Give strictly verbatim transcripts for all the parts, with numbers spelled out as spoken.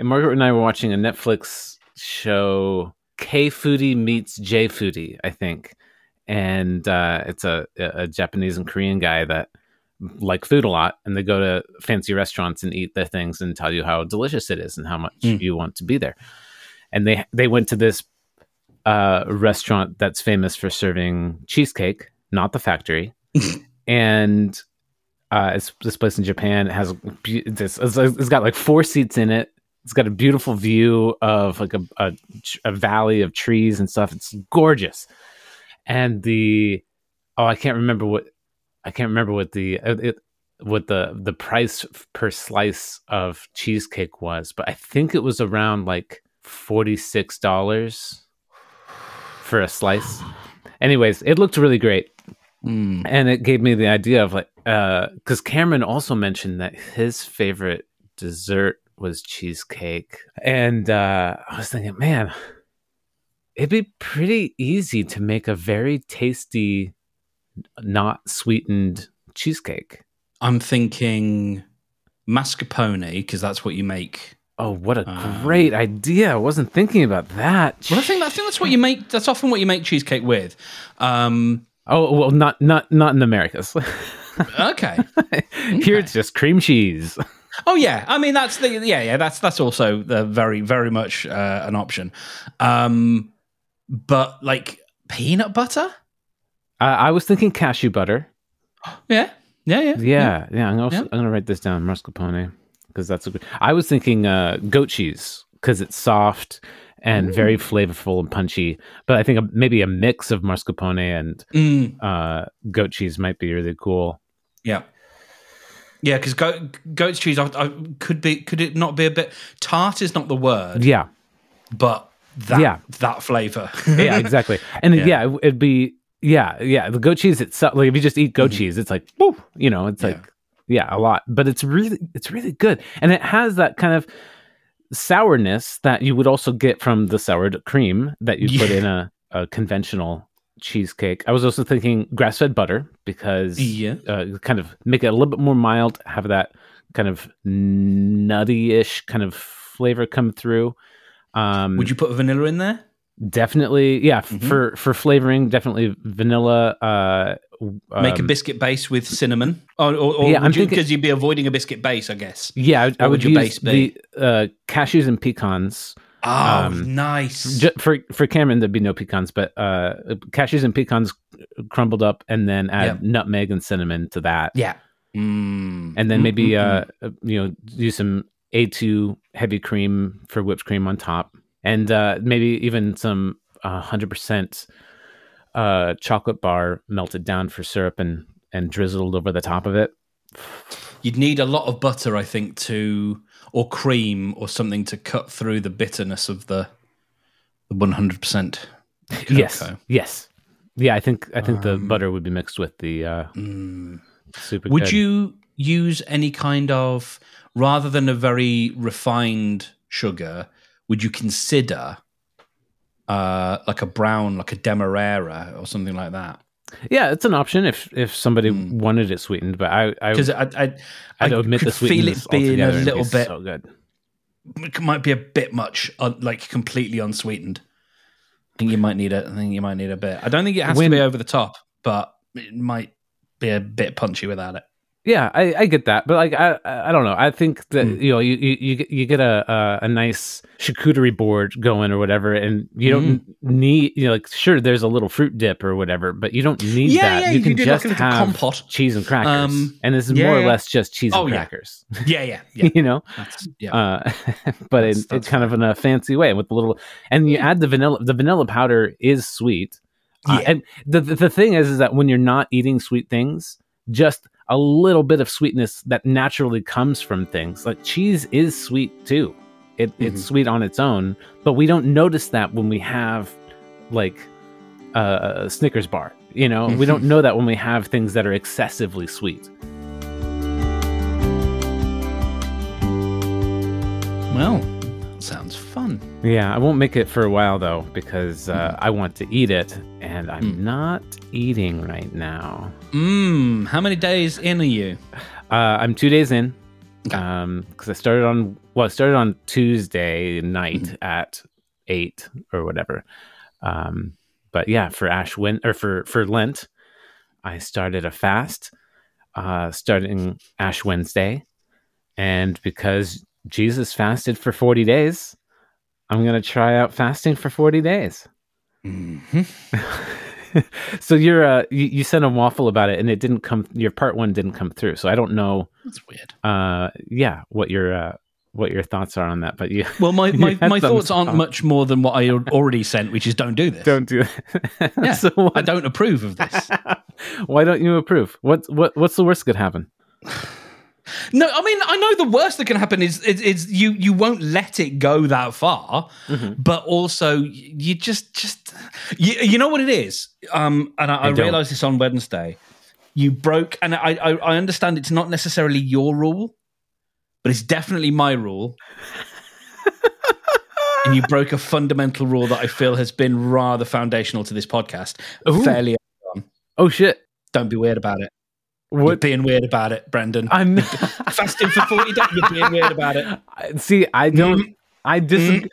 And Margaret and I were watching a Netflix show, K Foodie Meets J Foodie, I think. And uh, it's a, a Japanese and Korean guy that like food a lot, and they go to fancy restaurants and eat their things and tell you how delicious it is and how much mm. you want to be there. And they they went to this uh, restaurant that's famous for serving cheesecake, not the factory. And uh, it's this place in Japan. It has this. It's got like four seats in it. It's got a beautiful view of like a, a, a valley of trees and stuff. It's gorgeous. And the oh, I can't remember what I can't remember what the it, what the the price per slice of cheesecake was, but I think it was around like forty-six dollars for a slice. Anyways, it looked really great. Mm. And it gave me the idea of like, uh, because Cameron also mentioned that his favorite dessert was cheesecake. And uh, I was thinking, man, it'd be pretty easy to make a very tasty, not sweetened cheesecake. I'm thinking mascarpone, because that's what you make. Oh, what a um, great idea. I wasn't thinking about that. Well, I think, I think that's what you make. That's often what you make cheesecake with. Um, Oh well, not not not in the Americas. okay. Here it's just cream cheese. Oh yeah, I mean that's the yeah yeah that's that's also the very very much uh, an option. Um, but like peanut butter. Uh, I was thinking cashew butter. Yeah, yeah, yeah, yeah, yeah. yeah I'm, also, yeah. I'm gonna write this down, mascarpone, because that's a good. I was thinking uh, goat cheese because it's soft and Ooh. very flavorful and punchy. But I think a, maybe a mix of mascarpone and mm. uh, goat cheese might be really cool. Yeah. Yeah, because goat, goat's cheese I, I, could be, could it not be a bit, tart is not the word. Yeah. But that, yeah. that flavor. Yeah, exactly. And yeah. yeah, it'd be, yeah, yeah. The goat cheese itself, like if you just eat goat mm. cheese, it's like, woo, you know, it's yeah. like, yeah, a lot. But it's really, it's really good. And it has that kind of sourness that you would also get from the sour cream that you yeah. put in a, a conventional cheesecake. I was also thinking grass-fed butter because yeah. uh, kind of make it a little bit more mild, have that kind of nutty-ish kind of flavor come through. Um, would you put vanilla in there? Definitely, yeah. Mm-hmm. For for flavoring, definitely vanilla. Uh, Make um, a biscuit base with cinnamon, or, or, or yeah, because you, you'd be avoiding a biscuit base, I guess. Yeah, I, I would, would your use base be? the uh, cashews and pecans. Oh, um, nice. J- for for Cameron, there'd be no pecans, but uh, cashews and pecans crumbled up, and then add yeah. nutmeg and cinnamon to that. Yeah, mm. and then maybe mm-hmm. uh, you know do some A two heavy cream for whipped cream on top. And uh, maybe even some uh, one hundred percent uh, chocolate bar melted down for syrup and, and drizzled over the top of it. You'd need a lot of butter, I think, to or cream or something to cut through the bitterness of the, the one hundred percent cocoa. Yes, yes. Yeah, I think I think um, the butter would be mixed with the uh, mm. super Would good. you use any kind of, rather than a very refined sugar, would you consider uh, like a brown, like a demerara or something like that? Yeah, it's an option if if somebody mm. wanted it sweetened. But I I because I I, I'd I admit the feel it being a little be bit so good. It might be a bit much, uh, like completely unsweetened. I think you might need it. I think you might need a bit. I don't think it has when, to be over the top, but it might be a bit punchy without it. Yeah, I, I get that, but like I I don't know. I think that mm. you know you you you get a a, a nice charcuterie board going or whatever, and you don't mm. need you know like sure there's a little fruit dip or whatever, but you don't need yeah, that. Yeah, you, you can do just like have compote. cheese and crackers, um, and this is yeah, more or yeah. less just cheese oh, and crackers. Yeah, yeah, yeah. you know, that's, yeah. Uh, but that's, in, that's it's kind of in a fancy way with a little, and you yeah. add the vanilla. The vanilla powder is sweet, yeah. uh, and the, the the thing is is that when you're not eating sweet things, just a little bit of sweetness that naturally comes from things like cheese is sweet too. It, mm-hmm. It's sweet on its own, but we don't notice that when we have like a Snickers bar. You know, mm-hmm. we don't know that when we have things that are excessively sweet. Well, sounds fun. Yeah, I won't make it for a while though because uh, mm. I want to eat it, and I'm mm. not eating right now. Mmm. How many days in are you? Uh, I'm two days in. Okay. Um, because I started on well, I started on Tuesday night mm-hmm. at eight or whatever. Um, but yeah, for Ash Win or for for Lent, I started a fast, uh, starting Ash Wednesday, and because Jesus fasted for forty days, I'm gonna try out fasting for forty days. Mm-hmm. So you're uh, you, you sent a waffle about it, and it didn't come. Your part one didn't come through, so I don't know. That's weird. Uh, yeah, what your uh, what your thoughts are on that? But you, well, my my, my thoughts aren't off. much more than what I already sent, which is don't do this. Don't do it. Yeah, so what, I don't approve of this. Why don't you approve? What what what's the worst that could happen? No, I mean, I know the worst that can happen is is, is you you won't let it go that far, mm-hmm. but also you just just you, you know what it is. Um, and I, I, I realized this on Wednesday. You broke, and I, I I understand it's not necessarily your rule, but it's definitely my rule. And you broke a fundamental rule that I feel has been rather foundational to this podcast. Ooh. Fairly early on. Oh shit! Don't be weird about it. What? You're being weird about it, Brendan. I'm fasting for forty days. You're being weird about it. See, I don't. Mm. I disagree.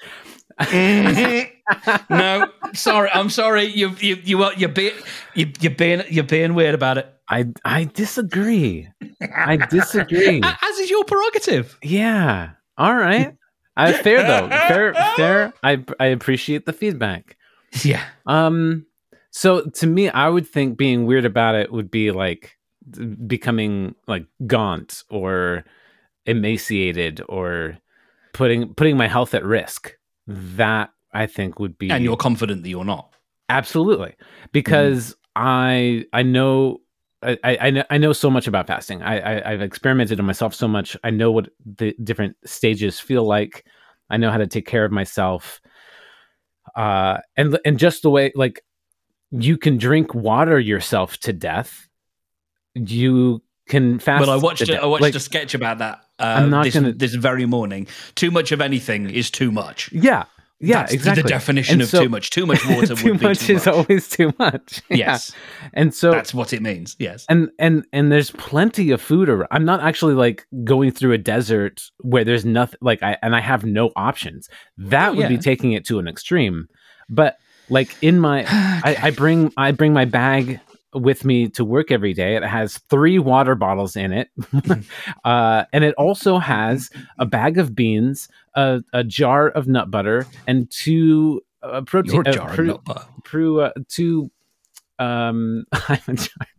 Mm. No, sorry. I'm sorry. You you you are you're being you you're being you're being weird about it. I I disagree. I disagree. As is your prerogative. Yeah. All right. I fair though. Fair fair. I I appreciate the feedback. Yeah. Um. So to me, I would think being weird about it would be like becoming like gaunt or emaciated or putting putting my health at risk. That I think would be. And you're confident that you're not. Absolutely, because mm. I I know. I, I know I know so much about fasting. I, I I've experimented on myself so much. I know what the different stages feel like. I know how to take care of myself. Uh, and and just the way like you can drink water yourself to death. You can fast. Well, I watched a, I watched like, a sketch about that. Uh, I'm not this, gonna... this very morning. Too much of anything is too much. Yeah. Yeah, That's exactly. The definition and of so, too much. Too much water too would be much too is much. always too much. Yes. Yeah. And so that's what it means. Yes. And and and there's plenty of food around. I'm not actually like going through a desert where there's nothing like I and I have no options. That oh, would yeah. be taking it to an extreme. But like in my I, I bring I bring my bag with me to work every day. It has three water bottles in it. uh, and it also has a bag of beans, a, a jar of nut butter, and two uh, protein. Your jar uh, of pru, nut butter. Pru, uh, two. Um, I'm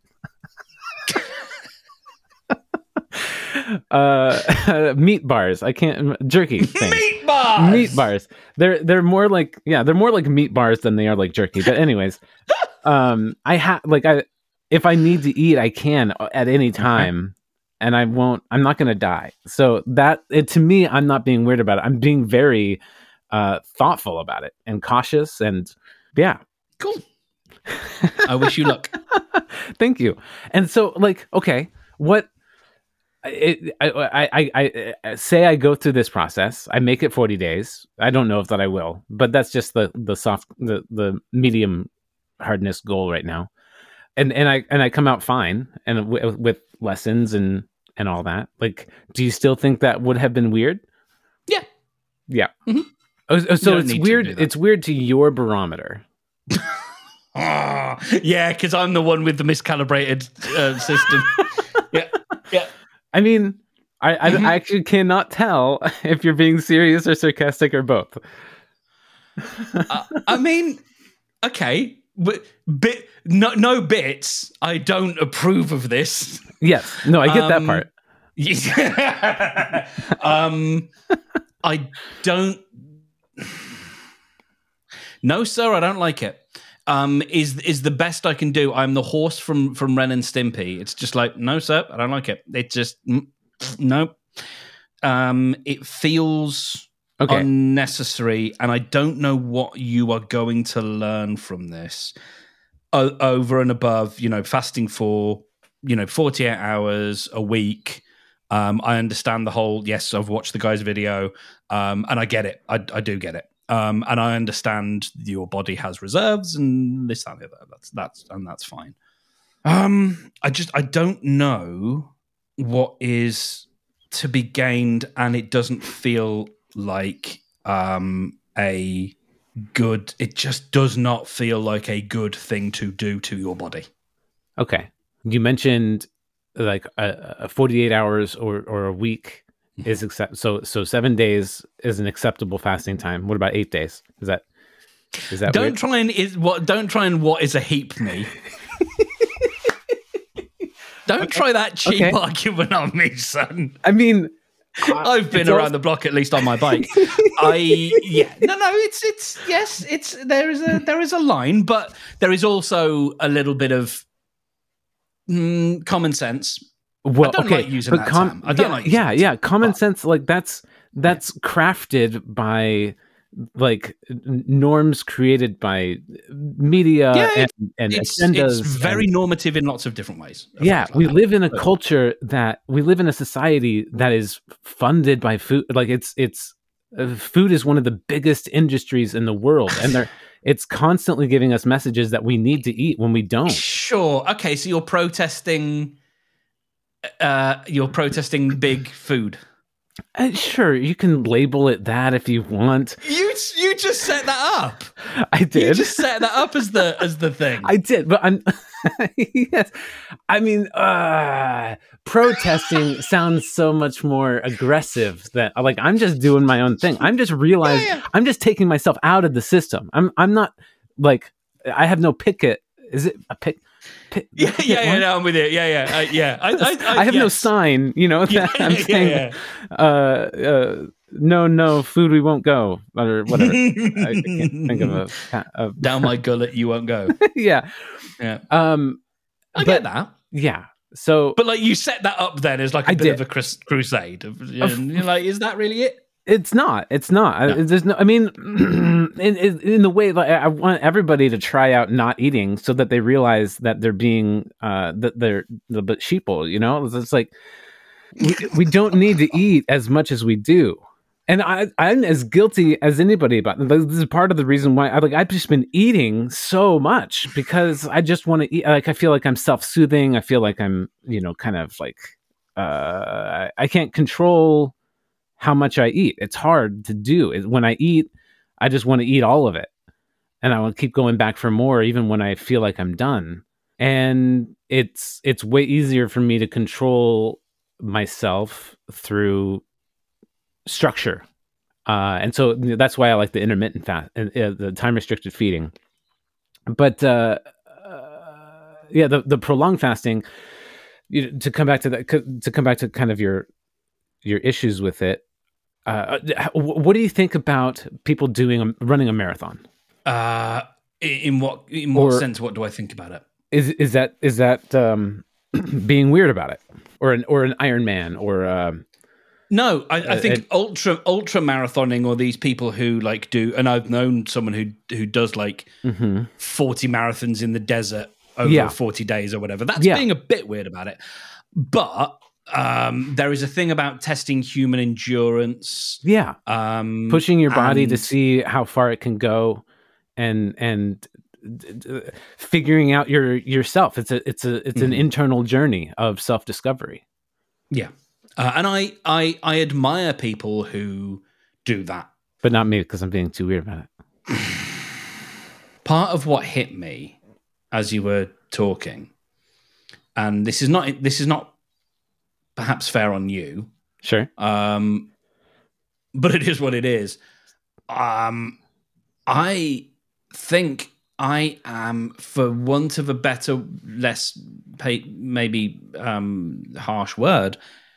uh, meat bars. I can't jerky. Things. Meat bars. Meat bars. They're they're more like yeah. They're more like meat bars than they are like jerky. But anyways, um, I have like I. If I need to eat, I can at any time, okay. and I won't. I'm not going to die. So that it, to me, I'm not being weird about it. I'm being very uh, thoughtful about it and cautious, and yeah, cool. I wish you luck. Thank you. And so, like, okay, what? It, I, I, I, I say I go through this process. I make it forty days. I don't know if that I will, but that's just the the soft, the the medium hardness goal right now. And and I and I come out fine, and w- with lessons and, and all that. Like, do you still think that would have been weird? Yeah, yeah. Mm-hmm. Oh, so it's weird. To it's weird to your barometer. Oh, yeah, because I'm the one with the miscalibrated uh, system. yeah, yeah. I mean, I I, mm-hmm. I actually cannot tell if you're being serious or sarcastic or both. uh, I mean, okay. Bit no no bits. I don't approve of this. Yes, no, I get um, that part. um, I don't. No, sir, I don't like it. Um, is is the best I can do. I'm the horse from from Ren and Stimpy. It's just like no, sir, I don't like it. It just no. Um, it feels. Okay. Unnecessary, and I don't know what you are going to learn from this o- over and above, you know, fasting for, you know, forty-eight hours a week. Um, I understand the whole, yes, I've watched the guy's video, um, and I get it. I, I do get it. Um, and I understand your body has reserves and this, that, and the other. That's, that's, and that's fine. Um, I just, I don't know what is to be gained, and it doesn't feel like um, a good. It just does not feel like a good thing to do to your body. Okay, you mentioned like a, a forty-eight hours or or a week is accept. So so seven days is an acceptable fasting time. What about eight days? Is that is that don't weird? try and is what don't try and what is a heap me. Don't okay. try that cheap okay. argument on me, son. I mean, I've been around also- the block, at least on my bike. I yeah no no it's it's yes it's there is a there is a line, but there is also a little bit of mm, common sense. Well, I don't okay, like using but that com- term. I don't yeah, like yeah, yeah. term, Common but, sense, like that's that's yeah. crafted by like norms created by media yeah, and, and it's, agendas. It's very and, normative in lots of different ways. Yeah, like we that. live in a culture that we live in a society that is funded by food. Like it's it's uh, food is one of the biggest industries in the world, and they're it's constantly giving us messages that we need to eat when we don't. Sure. Okay, so you're protesting. Uh, you're protesting big food. Uh, sure, you can label it that if you want. You you just set that up. I did. You just set that up as the as the thing. I did, but I'm. Yes, I mean, uh, protesting sounds so much more aggressive. That like I'm just doing my own thing. I'm just realizing. Yeah, yeah. I'm just taking myself out of the system. I'm. I'm not like I have no picket. Is it a pick? P- yeah, yeah, yeah, no, I'm with you. Yeah, yeah, uh, yeah. I, I, I, I have yes. no sign, you know. That yeah, I'm saying, yeah, yeah. Uh, uh, no, no, food, we won't go, or whatever. I, I can't think of a, a down my gullet, you won't go. yeah, yeah. Um, I but, get that. Yeah. So, but like you set that up then as like a I bit did. of a crus- crusade, and you're like, is that really it? It's not. It's not. No. There's no. I mean, in, in the way, like I want everybody to try out not eating, so that they realize that they're being uh that they're a bit sheeple. You know, it's like we, we don't need to eat as much as we do, and I I'm as guilty as anybody about it. This is part of the reason why I like I've just been eating so much because I just want to eat. Like I feel like I'm self-soothing. I feel like I'm you know kind of like uh I, I can't control how much I eat. It's hard to do. When I eat, I just want to eat all of it. And I will keep going back for more even when I feel like I'm done. And it's it's way easier for me to control myself through structure. Uh, and so that's why I like the intermittent fast and uh, the time restricted feeding. But uh, uh, yeah, the, the prolonged fasting, you know, to come back to that, to come back to kind of your your issues with it. Uh, what do you think about people doing a, running a marathon? Uh, in what in what or sense? What do I think about it? Is is that is that um, being weird about it, or an or an Ironman, or um, no? I, I think uh, ultra ultra marathoning, or these people who like do, and I've known someone who who does like mm-hmm. forty marathons in the desert over yeah. forty days or whatever. That's yeah. being a bit weird about it, but. Um, there is a thing about testing human endurance. Yeah. Um, pushing your body and, to see how far it can go and, and d- d- figuring out your, yourself. It's a, it's a, it's mm-hmm. an internal journey of self-discovery. Yeah. Uh, and I, I, I admire people who do that, but not me, because I'm being too weird about it. Part of what hit me as you were talking, and this is not, this is not, perhaps fair on you. Sure. Um, but it is what it is. Um, I think I am, for want of a better, less pay, maybe um, harsh word,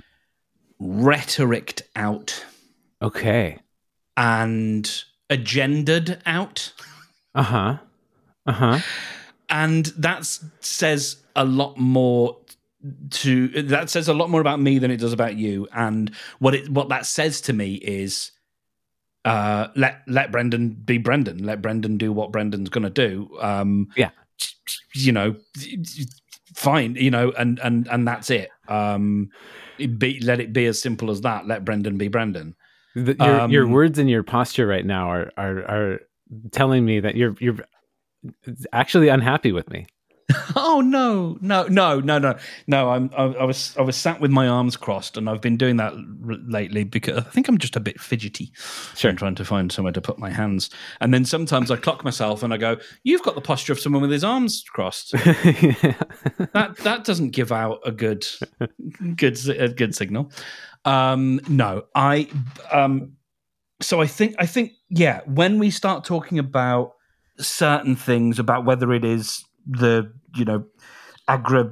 rhetoriced out. Okay. And agendaed out. Uh-huh. Uh-huh. And that says a lot more to that says a lot more about me than it does about you. And what it what that says to me is uh let let Brendan be Brendan. Let Brendan do what Brendan's gonna do. Um yeah. You know, fine, you know, and and and that's it. Um it be let it be as simple as that. Let Brendan be Brendan. The, your um, your words and your posture right now are are are telling me that you're you're actually unhappy with me. Oh no, no, no, no, no, no! I'm. I, I was. I was sat with my arms crossed, and I've been doing that r- lately because I think I'm just a bit fidgety. Sure. I'm trying to find somewhere to put my hands, and then sometimes I clock myself and I go, "You've got the posture of someone with his arms crossed." Yeah. That that doesn't give out a good, good, a good signal. Um, no, I. Um, so I think. I think. Yeah, when we start talking about certain things, about whether it is the you know agri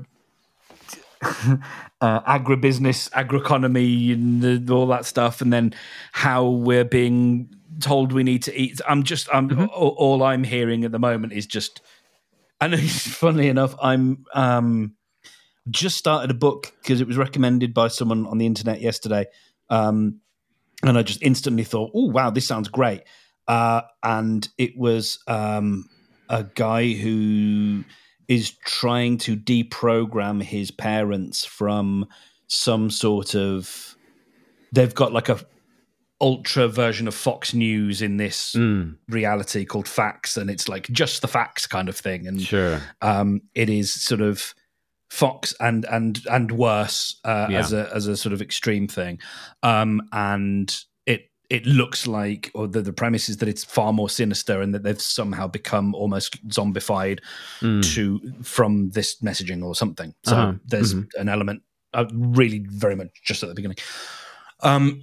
uh, agribusiness, agroeconomy, and the, all that stuff, and then how we're being told we need to eat. I'm just, I'm Mhm. all, all I'm hearing at the moment is just. And funnily enough, I'm um, just started a book because it was recommended by someone on the internet yesterday, um, and I just instantly thought, "Oh wow, this sounds great!" Uh, and it was um, a guy who is trying to deprogram his parents from some sort of. They've got like a ultra version of Fox News in this Mm, reality called Facts, and it's like just the facts kind of thing. And sure. um, it is sort of Fox and and and worse uh, Yeah. as a as a sort of extreme thing. Um, and it it looks like, or the, the premise is that it's far more sinister, and that they've somehow become almost zombified Mm. to from this messaging or something. So Uh-huh. there's Mhm. an element, uh, really very much just at the beginning. Um,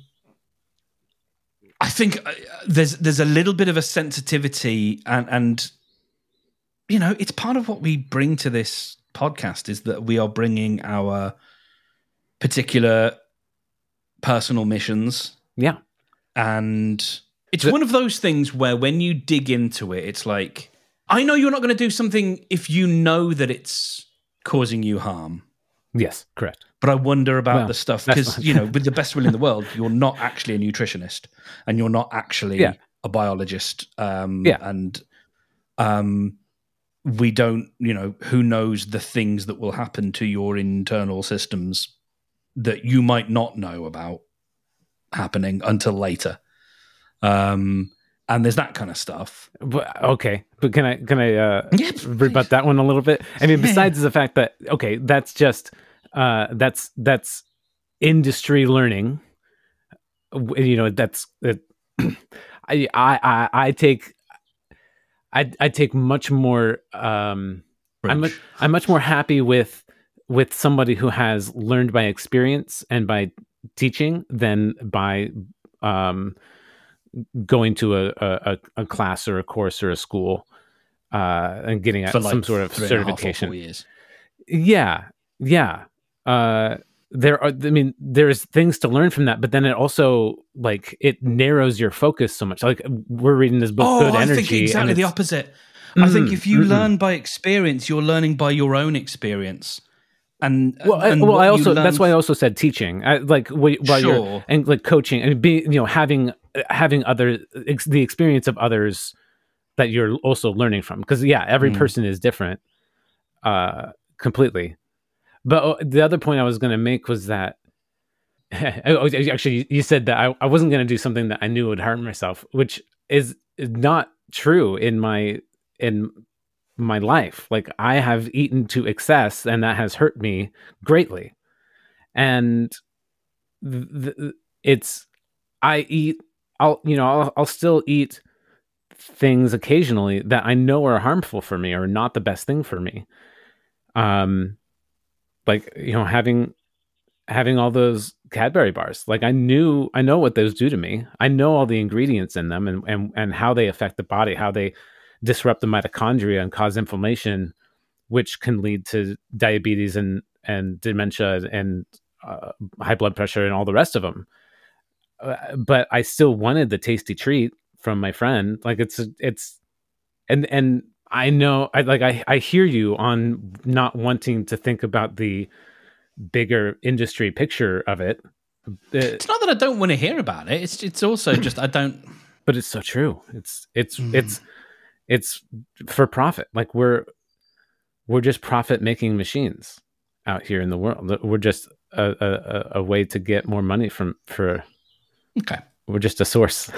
I think uh, there's there's a little bit of a sensitivity, and and you know, it's part of what we bring to this podcast is that we are bringing our particular personal missions, Yeah. and it's The- one of those things where when you dig into it, it's like, I know you're not going to do something if you know that it's causing you harm. Yes, correct. But I wonder about Well, the stuff that's because, fine. you know, with the best will in the world, you're not actually a nutritionist and you're not actually Yeah. a biologist. Um, Yeah. And um, we don't, you know, who knows the things that will happen to your internal systems that you might not know about happening until later. Um, and there's that kind of stuff. But, okay, but can I can I uh, Yeah, rebut please. that one a little bit? I mean, Yeah. besides the fact that okay, that's just uh, that's that's industry learning. W- You know, that's it, I, I I I take I I take much more. Um, I'm much, Preach. I'm much more happy with with somebody who has learned by experience and by teaching than by um, going to a, a a class or a course or a school uh, and getting For a, some like sort of three and a half or certification. four years. Yeah, yeah. Uh, there are. I mean, there's things to learn from that, but then it also like it narrows your focus so much. Like we're reading this book, Oh, Good I Energy, think exactly and the it's- opposite. I think Mm, if you mm-mm. learn by experience, you're learning by your own experience. And Well, I, and well, what I you also learn that's why I also said teaching. I, like wh- while you're Sure. and like coaching and being, you know, having having other ex, the experience of others that you're also learning from. Because yeah, every Mm. person is different, uh, completely. But uh, the other point I was going to make was that oh, actually you said that I, I wasn't going to do something that I knew would harm myself, which is not true in my in my life. Like I have eaten to excess, and that has hurt me greatly. And th- th- it's I eat. I'll you know I'll, I'll still eat things occasionally that I know are harmful for me or not the best thing for me. Um, like you know having having all those Cadbury bars. Like I knew, I know what those do to me. I know all the ingredients in them and and and how they affect the body, how they disrupt the mitochondria and cause inflammation, which can lead to diabetes and and dementia and uh, high blood pressure and all the rest of them. Uh, but I still wanted the tasty treat from my friend. Like it's it's and and I know I like I I hear you on not wanting to think about the bigger industry picture of it. It's not that I don't want to hear about it. It's it's also just I don't. But it's so true. It's it's Mm. it's it's for profit. Like we're we're just profit making machines out here in the world. We're just a, a, a way to get more money from for. Okay. We're just a source.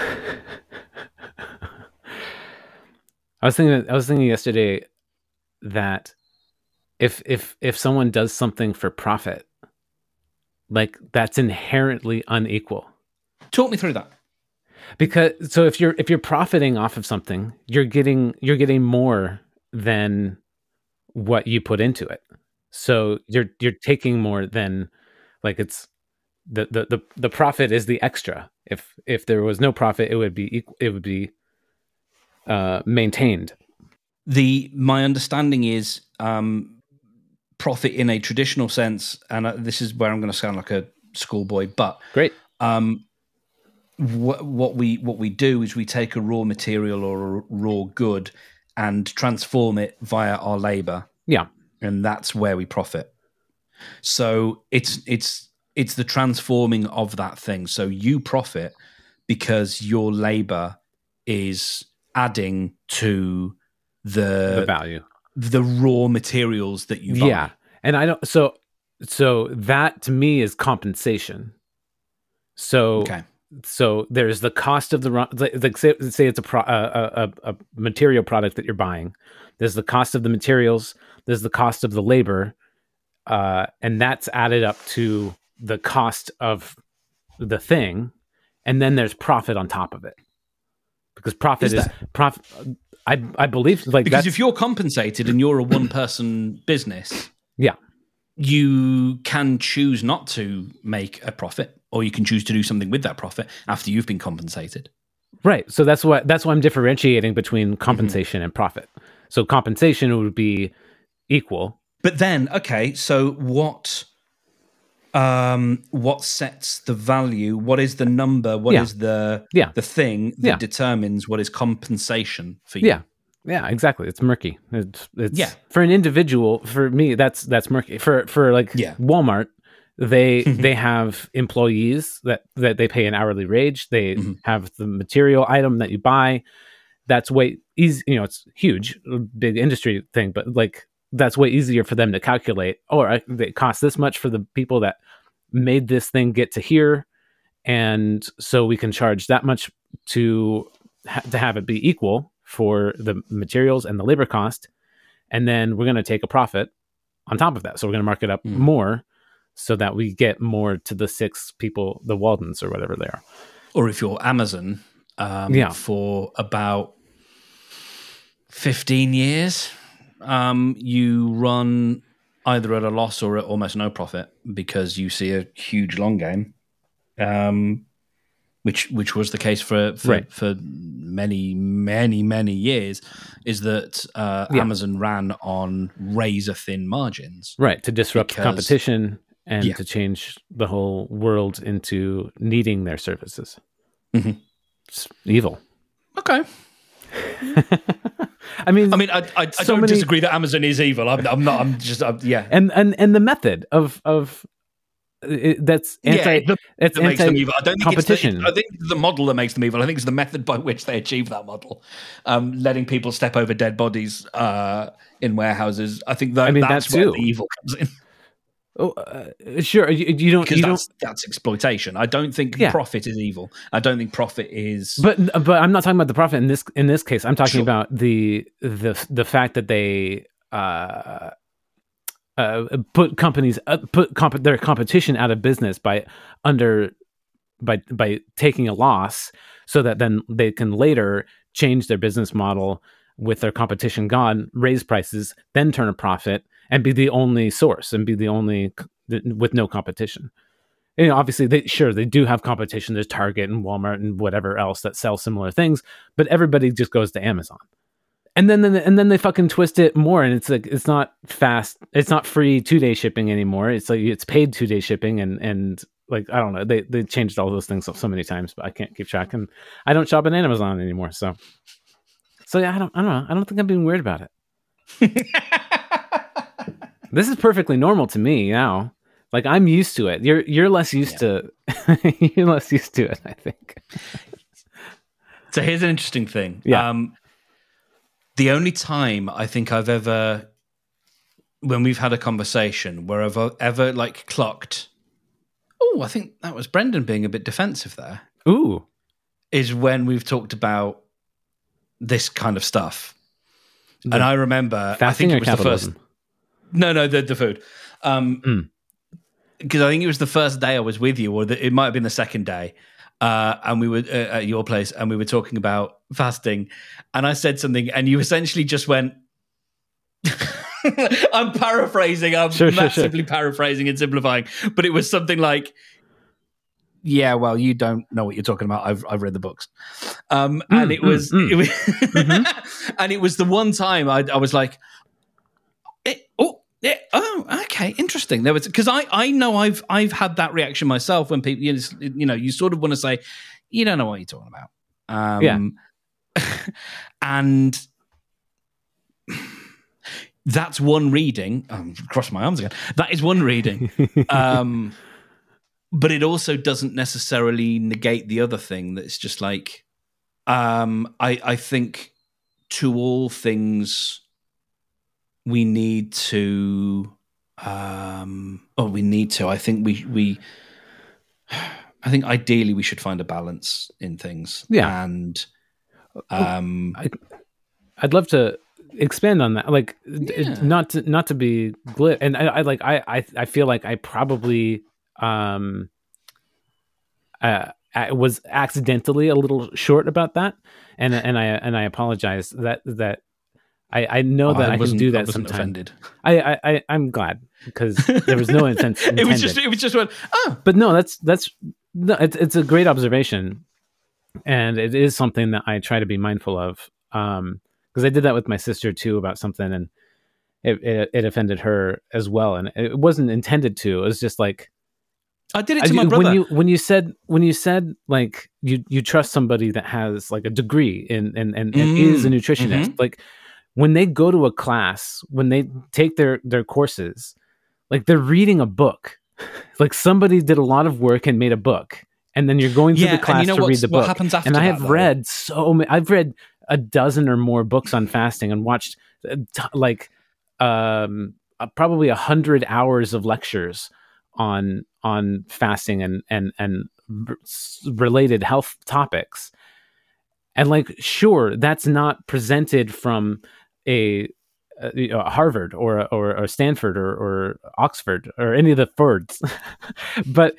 I was thinking. I was thinking yesterday that if if if someone does something for profit, like that's inherently unequal. Talk me through that. Because so if you're if you're profiting off of something, you're getting you're getting more than what you put into it. So you're you're taking more than, like, it's the the the, the profit is the extra. If if there was no profit, it would be equal, it would be uh, maintained. The my understanding is um, profit in a traditional sense, and uh, this is where I'm going to sound like a schoolboy, but Great. Um, what, what we what we do is we take a raw material or a raw good and transform it via our labor. Yeah. And that's where we profit. So it's it's it's the transforming of that thing. So you profit because your labor is adding to the, The value, the raw materials that you buy. Yeah. And I don't, so, so that to me is compensation. So, Okay. so there's the cost of the, raw- like, like say, say it's a, pro, a, a, a material product that you're buying. There's the cost of the materials. There's the cost of the labor. Uh, and that's added up to the cost of the thing. And then there's profit on top of it. Because profit is, is profit. I, I believe like because if you're compensated and you're a one person business, yeah, you can choose not to make a profit, or you can choose to do something with that profit after you've been compensated. Right. So that's what that's why I'm differentiating between compensation mm-hmm. and profit. So compensation would be equal. But then, okay, so what um what sets the value? What is the number? What yeah. is the yeah. the thing that yeah. determines what is compensation for you? Yeah. Yeah, exactly. It's murky. It's it's yeah. for an individual, for me, that's that's murky. For for like yeah. Walmart, they they have employees that, that they pay an hourly wage. They mm-hmm. have the material item that you buy. That's way easy. You know, it's huge, big industry thing, but like that's way easier for them to calculate. Oh, right, it costs this much for the people that made this thing get to here, and so we can charge that much to ha- to have it be equal for the materials and the labor cost, and then we're going to take a profit on top of that. So we're going to mark it up mm. more so that we get more to the six people, the Waldens or whatever they are. Or if you're Amazon, um, yeah. for about fifteen years, um, you run either at a loss or at almost no profit because you see a huge long game. Um, which which was the case for for, right. for many, many, many years, is that uh, yeah. Amazon ran on razor-thin margins. Right, to disrupt because, competition and yeah. to change the whole world into needing their services. Mm-hmm. It's evil. Okay. I mean, I mean, I, I, I so don't many... disagree that Amazon is evil. I'm, I'm not. I'm just. I'm, yeah. And and and the method of of it, that's anti. Yeah, the, it's that makes them evil. I don't think competition. It's the, I think it's the model that makes them evil. I think it's the method by which they achieve that model, um, letting people step over dead bodies uh, in warehouses. I think that I mean, that's that where too. the evil comes in. Oh, uh, sure. You, you don't. Because you that's, don't. that's exploitation. I don't think yeah. profit is evil. I don't think profit is. But but I'm not talking about the profit in this in this case. I'm talking sure. about the the the fact that they uh, uh, put companies uh, put comp- their competition out of business by under by by taking a loss, so that then they can later change their business model with their competition gone, raise prices, then turn a profit, and be the only source and be the only with no competition. You know, obviously, they sure they do have competition. There's Target and Walmart and whatever else that sell similar things, but everybody just goes to Amazon, and then, then and then they fucking twist it more, and it's like it's not fast, it's not free two day shipping anymore. It's like it's paid two day shipping, and and like I don't know, they they changed all those things so, so many times, but I can't keep track, and I don't shop at Amazon anymore, so so yeah, I don't I don't know, I don't think I'm being weird about it. This is perfectly normal to me now. Like I'm used to it. You're you're less used yeah. to you're less used to it, I think. So here's an interesting thing. Yeah. Um, the only time I think I've ever, when we've had a conversation where I've ever like clocked, oh, I think that was Brendan being a bit defensive there. Ooh. Is when we've talked about this kind of stuff. The and I remember, I think it was capitalism? the first. No, no, the the food. Um, Mm. Because I think it was the first day I was with you, or the, it might have been the second day, uh, and we were uh, at your place, and we were talking about fasting, and I said something, and you essentially just went. I'm paraphrasing. I'm Sure, sure, massively sure. paraphrasing and simplifying, but it was something like, "Yeah, well, you don't know what you're talking about. I've I've read the books," um, and Mm, it mm, was, mm. it was Mm-hmm. and it was the one time I, I was like, it, "Oh, yeah, oh, okay, interesting." There was because I I know I've I've had that reaction myself when people you know, you know you sort of want to say, "You don't know what you're talking about," um, and. That's one reading. I'm crossing my arms again. That is one reading. Um, but it also doesn't necessarily negate the other thing. That's just like, um, I, I think to all things, we need to, um, oh, we need to, I think we, we, I think ideally we should find a balance in things. Yeah. And, um, I, I'd love to expand on that. Like, Yeah. it, not to not to be glib, and I, I like I, I I feel like I probably um uh I was accidentally a little short about that, and and I and I apologize that that I I know oh, that I I, can wasn't, do I that wasn't sometime. offended. I, I I I'm glad because there was no intent intended. it was just, it was just went, oh, But no, that's that's no, it's it's a great observation, and it is something that I try to be mindful of. Um, because I did that with my sister too about something, and it, it it offended her as well, and it wasn't intended to. It was just like I did it to I, my brother. when you when you said when you said like you you trust somebody that has like a degree in and and, and Mm, is a nutritionist, mhm. like when they go to a class, when they take their their courses, like they're reading a book. Like somebody did a lot of work and made a book, and then you're going through Yeah, the class and you know to read what's- the what book. happens after and I that, have though? read so many. I've read a dozen or more books on fasting and watched uh, t- like um, uh, probably a hundred hours of lectures on on fasting and and and r- s- related health topics. And like, sure, that's not presented from a, a you know, Harvard or or, or Stanford or, or Oxford or any of the Fords, but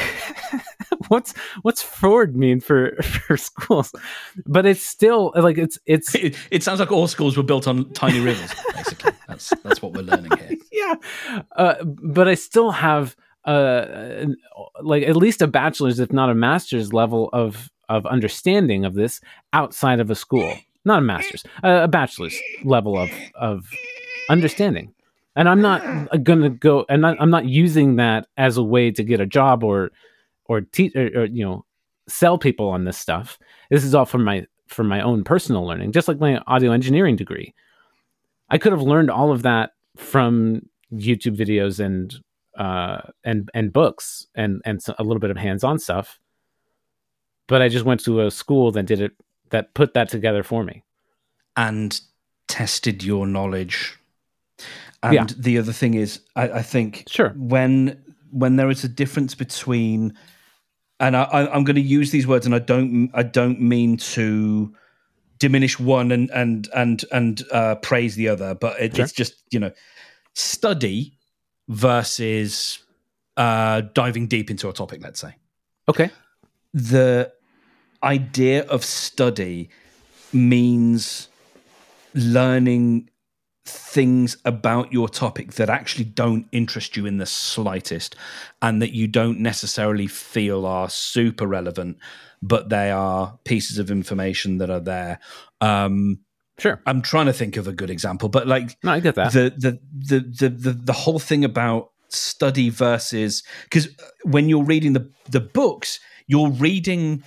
what's what's Ford mean for for schools? But it's still like it's it's It, it sounds like all schools were built on tiny rivers. Basically, that's that's what we're learning here. yeah, uh, but I still have uh like at least a bachelor's, if not a master's level of of understanding of this outside of a school. Not a master's, uh, a bachelor's level of of understanding. And I'm not gonna go, and I, I'm not using that as a way to get a job or or teach or, or you know sell people on this stuff. This is all from my from my own personal learning, just like my audio engineering degree. I could have learned all of that from YouTube videos and uh, and and books and and so a little bit of hands-on stuff. But I just went to a school that did it, that put that together for me. And tested your knowledge. And Yeah. the other thing is, I, I think Sure. when when there is a difference between, and I, I, I'm going to use these words, and I don't I don't mean to diminish one and and and and uh, praise the other, but it, Sure. it's just, you know, study versus uh, diving deep into a topic. Let's say Okay. the idea of study means learning things about your topic that actually don't interest you in the slightest and that you don't necessarily feel are super relevant, but they are pieces of information that are there. Um, Sure. I'm trying to think of a good example, but like No, I get that. the the the the the, the whole thing about study versus, because when you're reading the the books, you're reading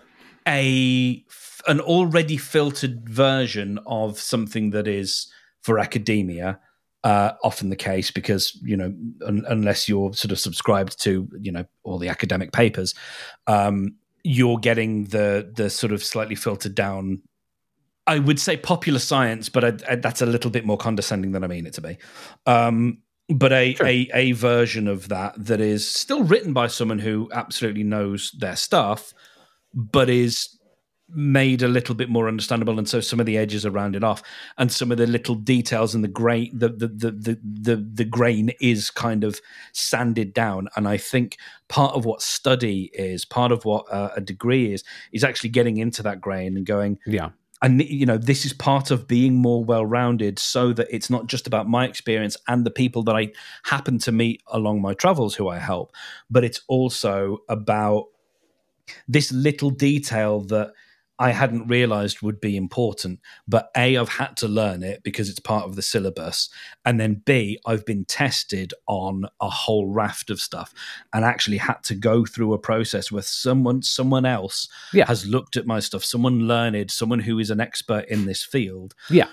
a an already filtered version of something that is for academia, uh, often the case, because, you know, un- unless you're sort of subscribed to, you know, all the academic papers, um, you're getting the the sort of slightly filtered down, I would say, popular science, but I, I, that's a little bit more condescending than I mean it to be. Um, but a, Sure. a a version of that that is still written by someone who absolutely knows their stuff, but is made a little bit more understandable, and so some of the edges are rounded off, and some of the little details and the grain, the the the the the, the grain is kind of sanded down. And I think part of what study is, part of what uh, a degree is, is actually getting into that grain and going, yeah. And, you know, this is part of being more well-rounded, so that it's not just about my experience and the people that I happen to meet along my travels who I help, but it's also about this little detail that I hadn't realized would be important. But A, I've had to learn it because it's part of the syllabus. And then B, I've been tested on a whole raft of stuff and actually had to go through a process where someone someone else yeah. has looked at my stuff, someone learned, someone who is an expert in this field. Yeah.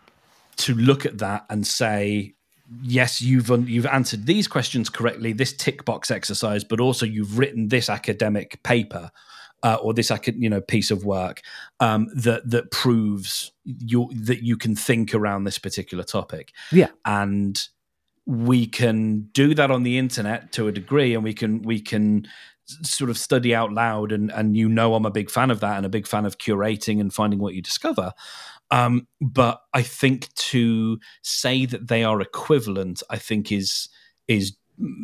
To look at that and say, yes, you've you've answered these questions correctly, this tick box exercise, but also you've written this academic paper. Uh, or this, you know, piece of work um, that that proves you that you can think around this particular topic. Yeah, and we can do that on the internet to a degree, and we can we can sort of study out loud. And and you know, I'm a big fan of that, and a big fan of curating and finding what you discover. Um, but I think to say that they are equivalent, I think is is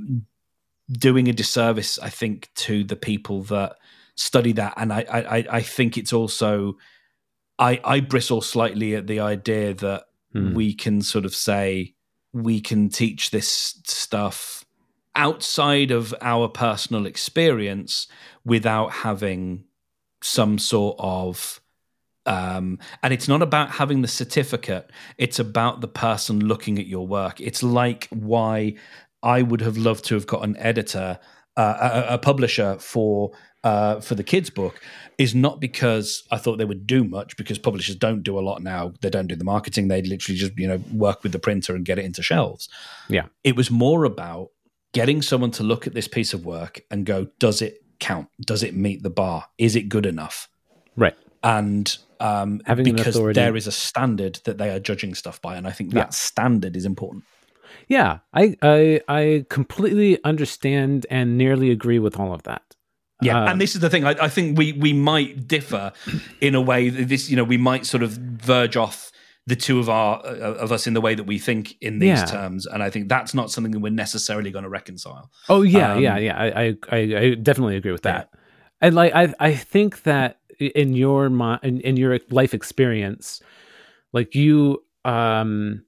doing a disservice, I think, to the people that study that. And I, I, I think it's also, I, I bristle slightly at the idea that mm. we can sort of say we can teach this stuff outside of our personal experience without having some sort of, um, and it's not about having the certificate. It's about the person looking at your work. It's like why I would have loved to have got an editor, uh, a, a publisher for Uh, for the kids' book, is not because I thought they would do much, because publishers don't do a lot now. They don't do the marketing. They literally just, you know, work with the printer and get it into shelves. Yeah. It was more about getting someone to look at this piece of work and go, does it count? Does it meet the bar? Is it good enough? Right. And um, Having because an authority. There is a standard that they are judging stuff by. And I think that yeah. standard is important. Yeah, I, I I completely understand and nearly agree with all of that. Yeah, um, and this is the thing. I, I think we we might differ in a way. That this, you know, we might sort of verge off the two of our uh, of us in the way that we think in these yeah. terms, and I think that's not something that we're necessarily going to reconcile. Oh yeah, um, yeah, yeah. I, I I definitely agree with that. Yeah. And like I I think that in your in, in your life experience, like you um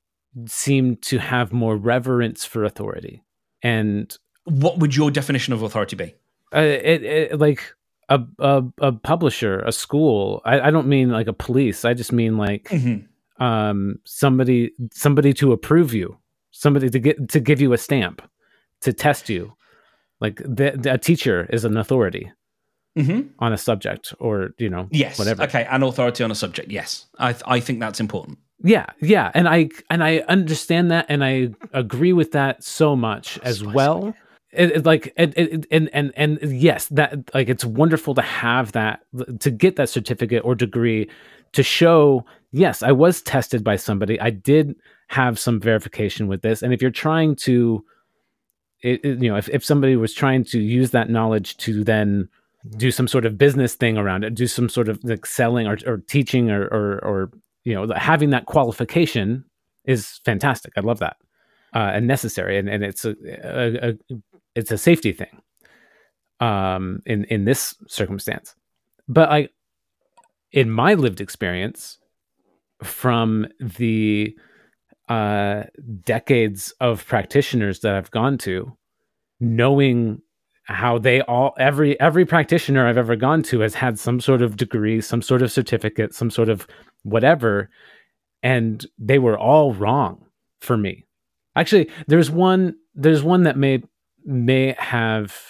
seem to have more reverence for authority. And what would your definition of authority be? Uh, it, it like a, a a publisher, a school. I, I don't mean like a police. I just mean like mm-hmm. um, somebody somebody to approve you, somebody to get to give you a stamp, to test you. Like the, the, a teacher is an authority mm-hmm. on a subject, or you know, yes, whatever. Okay, an authority on a subject. Yes, I I think that's important. Yeah, yeah, and I and I understand that, and I agree with that so much as Spicy. well. It, it, like it, it, and and and yes, that like it's wonderful to have that, to get that certificate or degree, to show yes, I was tested by somebody. I did have some verification with this. And if you're trying to, it, it, you know, if, if somebody was trying to use that knowledge to then do some sort of business thing around it, do some sort of like selling or, or teaching or, or or you know, having that qualification is fantastic. I love that uh, and necessary, and and it's a, a, a it's a safety thing um, in, in this circumstance. But I, in my lived experience from the uh, decades of practitioners that I've gone to, knowing how they all, every, every practitioner I've ever gone to has had some sort of degree, some sort of certificate, some sort of whatever, and they were all wrong for me. Actually, there's one, there's one that may, may have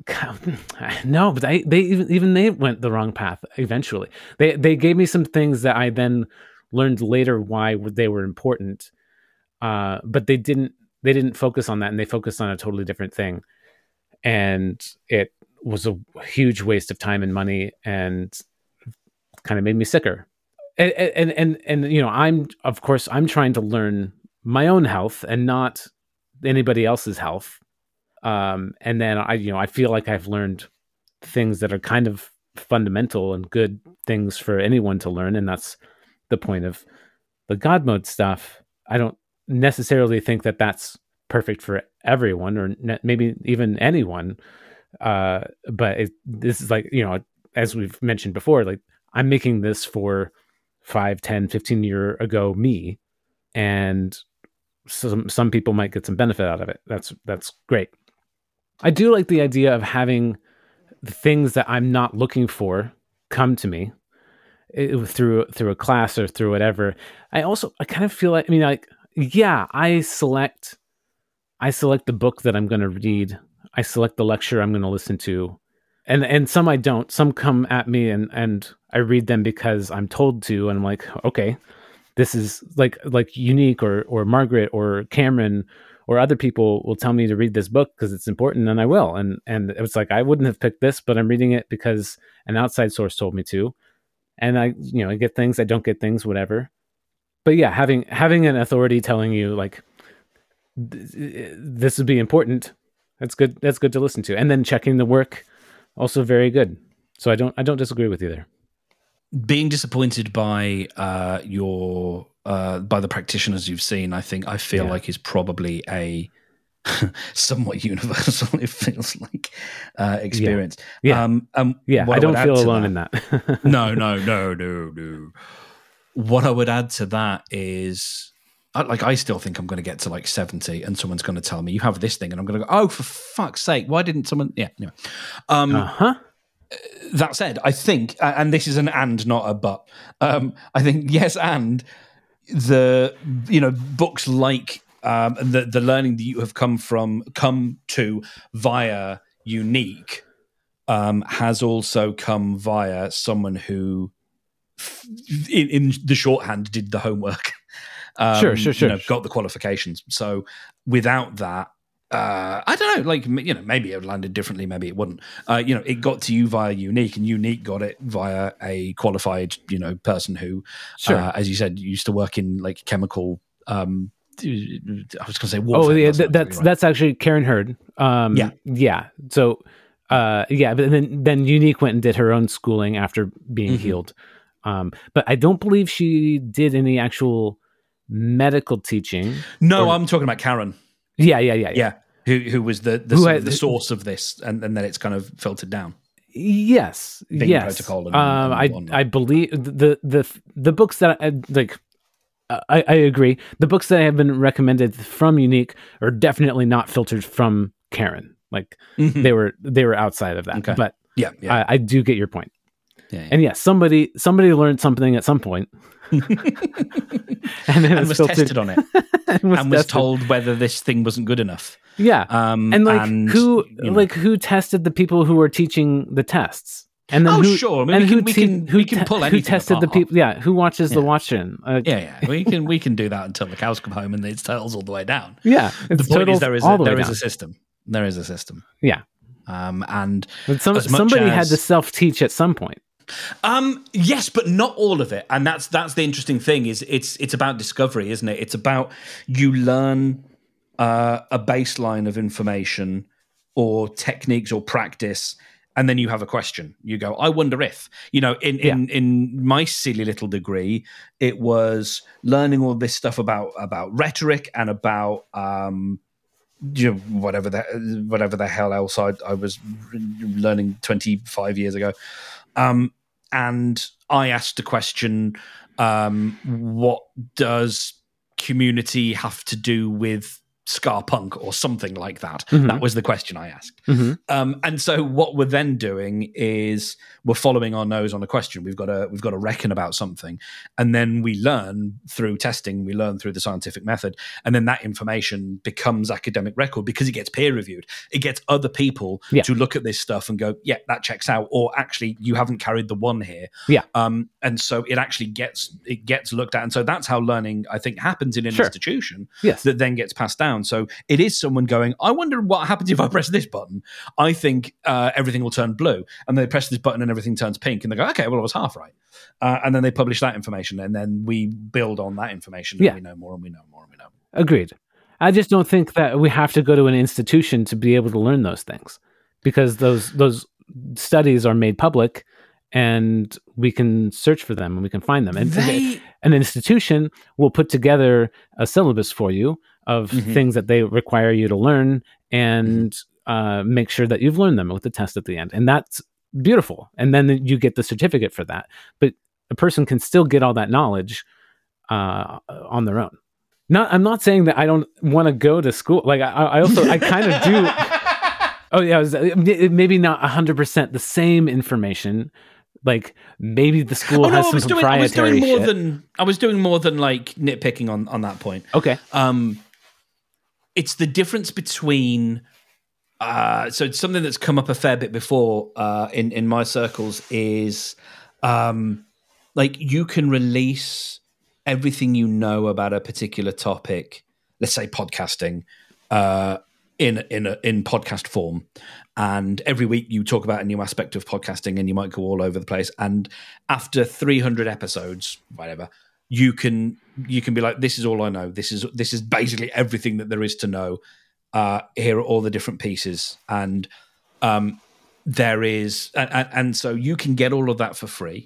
no, but they, they even even they went the wrong path eventually. They they gave me some things that I then learned later why they were important, uh, but they didn't they didn't focus on that, and they focused on a totally different thing, and it was a huge waste of time and money, and kind of made me sicker. And and and and you know, I'm of course I'm trying to learn my own health and not anybody else's health. Um, and then I, you know, I feel like I've learned things that are kind of fundamental and good things for anyone to learn, and that's the point of the God mode stuff. I don't necessarily think that that's perfect for everyone, or ne- maybe even anyone. Uh, but it, this is like, you know, as we've mentioned before, like I'm making this for five, ten, fifteen year ago me, and some some people might get some benefit out of it. That's that's great. I do like the idea of having the things that I'm not looking for come to me it, through through a class or through whatever. I also I kind of feel like I mean like yeah, I select I select the book that I'm going to read. I select the lecture I'm going to listen to. And and some I don't. Some come at me and and I read them because I'm told to, and I'm like, okay, this is like like Unique or or Margaret or Cameron or other people will tell me to read this book because it's important, and I will. And and it was like I wouldn't have picked this, but I'm reading it because an outside source told me to. And I, you know, I get things, I don't get things, whatever. But yeah, having having an authority telling you like this would be important, that's good. That's good to listen to. And then checking the work, also very good. So I don't I don't disagree with you there. Being disappointed by uh, your uh, by the practitioners you've seen, I think I feel Yeah. like is probably a somewhat universal. It feels like uh, experience. Yeah. Um, um, Yeah, what I don't would feel add to alone that- in that. no, no, no, no, no. What I would add to that is, I- like, I still think I'm going to get to like seventy, and someone's going to tell me you have this thing, and I'm going to go, oh, for fuck's sake, why didn't someone? Yeah, anyway. Um, Uh-huh. That said, I think, and this is an and, not a but. Um, I think yes, and the you know books like um, the the learning that you have come from come to via Unique um, has also come via someone who, in, in the shorthand, did the homework. Um, Sure, sure, sure. You know, got the qualifications. So without that. Uh, I don't know, like, you know, maybe it would landed differently, maybe it wouldn't. Uh, you know, it got to you via Unique, and Unique got it via a qualified, you know, person who, Sure. uh, as you said, used to work in like chemical. Um, I was going to say warfare. Oh yeah, that's th- not that's exactly right. that's actually Karen Hurd. Um, Yeah. yeah. So, uh, yeah, but then then Unique went and did her own schooling after being Mhm. healed. Um, but I don't believe she did any actual medical teaching. No, or- I'm talking about Karen. Yeah, yeah, yeah, yeah. Yeah, who who was the the, Who sort had- of the source of this, and, and then it's kind of filtered down. Yes, Bing yes. protocol and- um, and I whatnot. I believe the the the books that I like. I, I agree. The books that have been recommended from Unique are definitely not filtered from Karen. Like Mhm. they were they were outside of that. Okay. But Yeah, yeah, I, I do get your point. yeah, yeah. And yes, somebody somebody learned something at some point, and then and it's was filtered tested on it, and was, and was tested. told whether this thing wasn't good enough. Yeah, Um, and like and, who you know. like who tested the people who were teaching the tests, and then Oh, who, sure. I mean, and we who can- we te- can- who we can te- pull who anything tested the apart. people? Yeah, who watches the Yeah. watching? Uh, Yeah, yeah, we can we can do that until the cows come home and it's tails all the way down. yeah. The It's point totals is there is all a, the way there is down. a system. There is a system. Yeah, Um, and but some, as much somebody had as- to self teach at some point. Um, yes, but not all of it, and that's that's the interesting thing. Is it's it's about discovery, isn't it? It's about you learn uh, a baseline of information or techniques or practice, and then you have a question. You go, I wonder if you know. In in in my silly little degree, it was learning all this stuff about about rhetoric and about. Um, you know, whatever the whatever the hell else I, I was learning twenty-five years ago. Um, and I asked a question, um, what does community have to do with ska punk or something like that? Mhm. That was the question I asked. Mhm. Um, and so what we're then doing is we're following our nose on a question. We've got to we've got to reckon about something, and then we learn through testing. We learn through the scientific method, and then that information becomes academic record because it gets peer reviewed. It gets other people Yeah. to look at this stuff and go, "Yeah, that checks out," or actually, you haven't carried the one here. Yeah. Um, and so it actually gets it gets looked at, and so that's how learning, I think, happens in an Sure. institution Yes. that then gets passed down. So it is someone going, I wonder what happens if I press this button. I think uh, everything will turn blue. And they press this button and everything turns pink. And they go, okay, well, I was half right. Uh, and then they publish that information. And then we build on that information. And Yeah. we know more and we know more and we know more. Agreed. I just don't think that we have to go to an institution to be able to learn those things, because those those studies are made public and we can search for them and we can find them. And They- an institution will put together a syllabus for you of Mhm. things that they require you to learn and uh, make sure that you've learned them with the test at the end. And that's beautiful. And then you get the certificate for that. But a person can still get all that knowledge uh, on their own. Not, I'm not saying that I don't want to go to school. Like I, I also, I kind of do. Oh yeah, it was, it- maybe not one hundred percent the same information. Like maybe the school Oh no, has I some was doing. I was proprietary doing more shit. than. I was doing more than like nitpicking on on that point. Okay. Um, it's the difference between. Uh, so it's something that's come up a fair bit before uh, in in my circles is, um, like you can release everything you know about a particular topic. Let's say podcasting. Uh, in in a, in podcast form, and every week you talk about a new aspect of podcasting, and you might go all over the place. And after three hundred episodes, whatever, you can you can be like, this is all I know. This is this is basically everything that there is to know. Uh, here are all the different pieces, and um, there is, and, and so you can get all of that for free,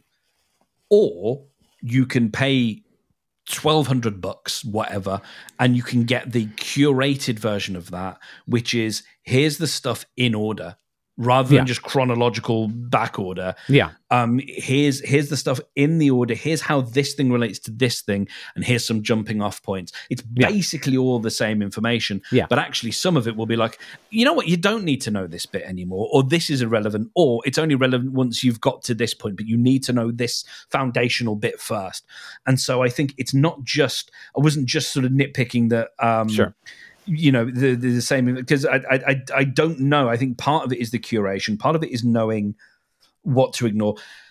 or you can pay twelve hundred bucks, whatever, and you can get the curated version of that, which is here's the stuff in order rather than Yeah. just chronological back order. Yeah. Um, here's here's the stuff in the order. Here's how this thing relates to this thing, and here's some jumping off points. It's Yeah. basically all the same information, Yeah. but actually some of it will be like, you know what, you don't need to know this bit anymore, or this is irrelevant, or it's only relevant once you've got to this point, but you need to know this foundational bit first. And so I think it's not just, I wasn't just sort of nitpicking that. Um, Sure. You know, the, the, the same, because I, I I I don't know. I think part of it is the curation. Part of it is knowing what to ignore.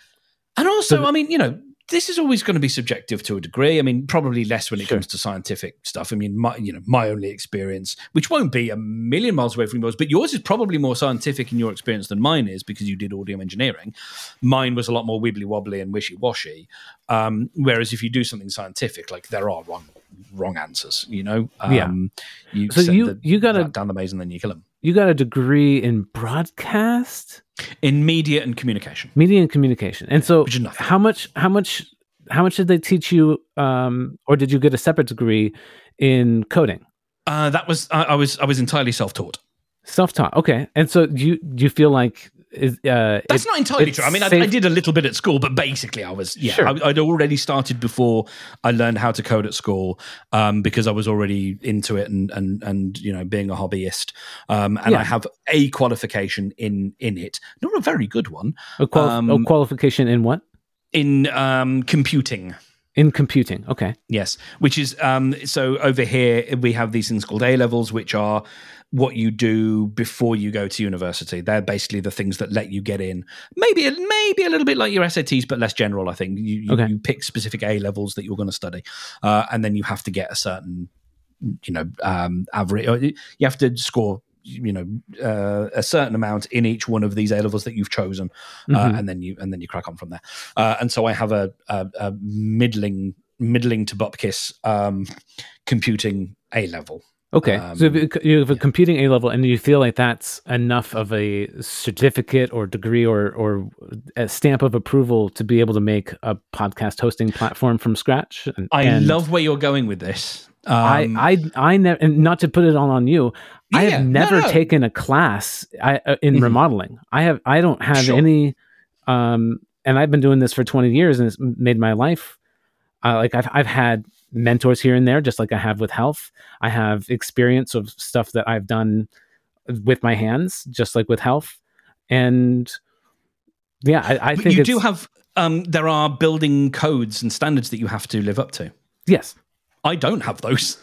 And also, So- I mean, you know, this is always going to be subjective to a degree. I mean, probably less when it Sure. comes to scientific stuff. I mean, my, you know, my only experience, which won't be a million miles away from yours, but yours is probably more scientific in your experience than mine is because you did audio engineering. Mine was a lot more wibbly wobbly and wishy washy. Um, whereas if you do something scientific, like there are wrong wrong answers, you know. Um, Yeah. You So send you- the you gotta- rat down the maze and then you kill them. You got a degree in broadcast, In media and communication. media and communication. And so which is nothing. how much how much how much did they teach you um or did you get a separate degree in coding? Uh, that was I, I was I was entirely self-taught. Self-taught. Okay. And so do you do you feel like is uh That's it- not entirely it's true. I mean, I, safe- I did a little bit at school, but basically, I was yeah. Sure. I, I'd already started before I learned how to code at school um, because I was already into it and and and you know being a hobbyist. Um, and Yeah. I have a qualification in in it, not a very good one, a, qual- um, a qualification in what? in um, computing. In computing. Okay. Yes, which is um, so over here we have these things called A levels, which are what you do before you go to university. They're basically the things that let you get in. Maybe maybe a little bit like your S A Ts, but less general. I think you you, Okay. you pick specific A levels that you're going to study, uh, and then you have to get a certain you know um, average. Or you have to score you know uh, a certain amount in each one of these A levels that you've chosen, uh, Mhm. and then you and then you crack on from there. Uh, and so I have a, a, a middling middling to bupkis um, computing A level. Okay. Um, so if you- you have a computing A level and you feel like that's enough of a certificate or degree or or a stamp of approval to be able to make a podcast hosting platform from scratch. And, I and love where you're going with this. Um, I I I never, and not to put it all on you. I Yeah, have no, never no. taken a class I, uh, in Mhm. remodeling. I have I don't have Sure. any, um, and I've been doing this for twenty years, and it's made my life. Uh, like I've I've had mentors here and there, just like I have with health. I have experience of stuff that I've done with my hands, just like with health, and yeah, I, I but think you it's, do have. Um, there are building codes and standards that you have to live up to. yes. I don't have those.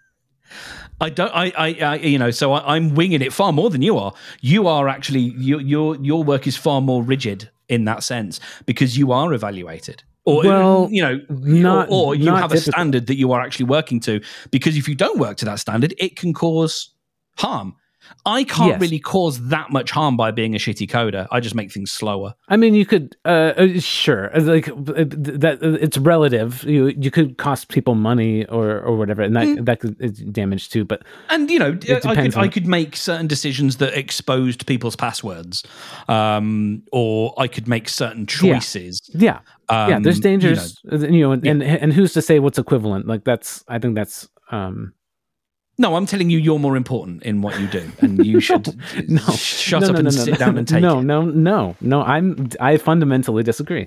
I don't. I. I. I you know. So I, I'm winging it far more than you are. You are actually. Your your your work is far more rigid in that sense because you are evaluated. Or Well, you know, not- or, or you not have a typical. standard that you are actually working to. Because if you don't work to that standard, it can cause harm. I can't Yes. really cause that much harm by being a shitty coder. I just make things slower. I mean, you could, uh, uh, sure, uh, like uh, that. Uh, it's relative. You you could cost people money or, or whatever, and that Mm. that could is damage too. But And you know, I could depends on- I could make certain decisions that exposed people's passwords, um, or I could make certain choices. yeah, Um, yeah. There's dangers, you know, you know and, yeah. and and who's to say what's equivalent? Like that's, I think that's. Um, No, I'm telling you, you're more important in what you do, and you should no, shut no, up no, and no, sit no, down and take no, it. No, no, no, I'm I fundamentally disagree.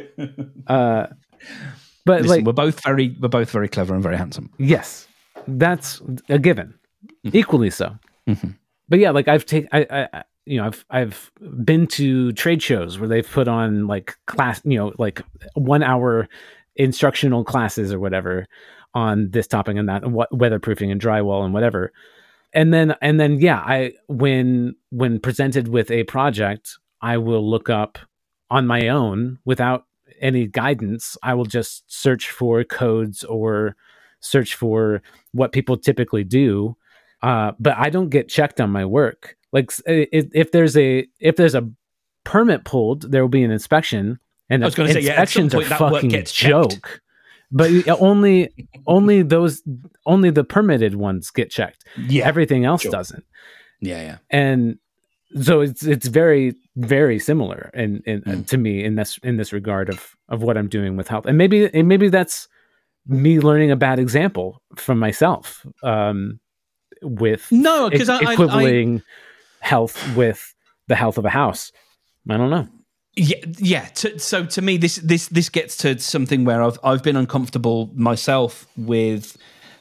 uh, but Listen, like, we're both very, we're both very clever and very handsome. yes, that's a given. Mm-hmm. Equally so. Mm-hmm. But yeah, like I've taken, I, I, you know, I've I've been to trade shows where they've put on like class, you know, like one hour instructional classes or whatever on this topic and that, what weatherproofing and drywall and whatever. And then and then yeah, I when when presented with a project, I will look up on my own without any guidance. I will just search for codes or search for what people typically do. Uh, but I don't get checked on my work. Like if, if there's a if there's a permit pulled, there will be an inspection, and I was gonna say, yeah, at some inspections are point that work fucking gets checked. joke. But only only those only the permitted ones get checked. Yeah, Everything else sure. doesn't. Yeah, yeah. And so it's it's very very similar in, in Mm. to me in this in this regard of of what I'm doing with health. And maybe and maybe that's me learning a bad example from myself. Um, with No, because I, I, equivaling health with the health of a house. I don't know. Yeah, yeah. To, so to me, this this this gets to something where I've I've been uncomfortable myself with,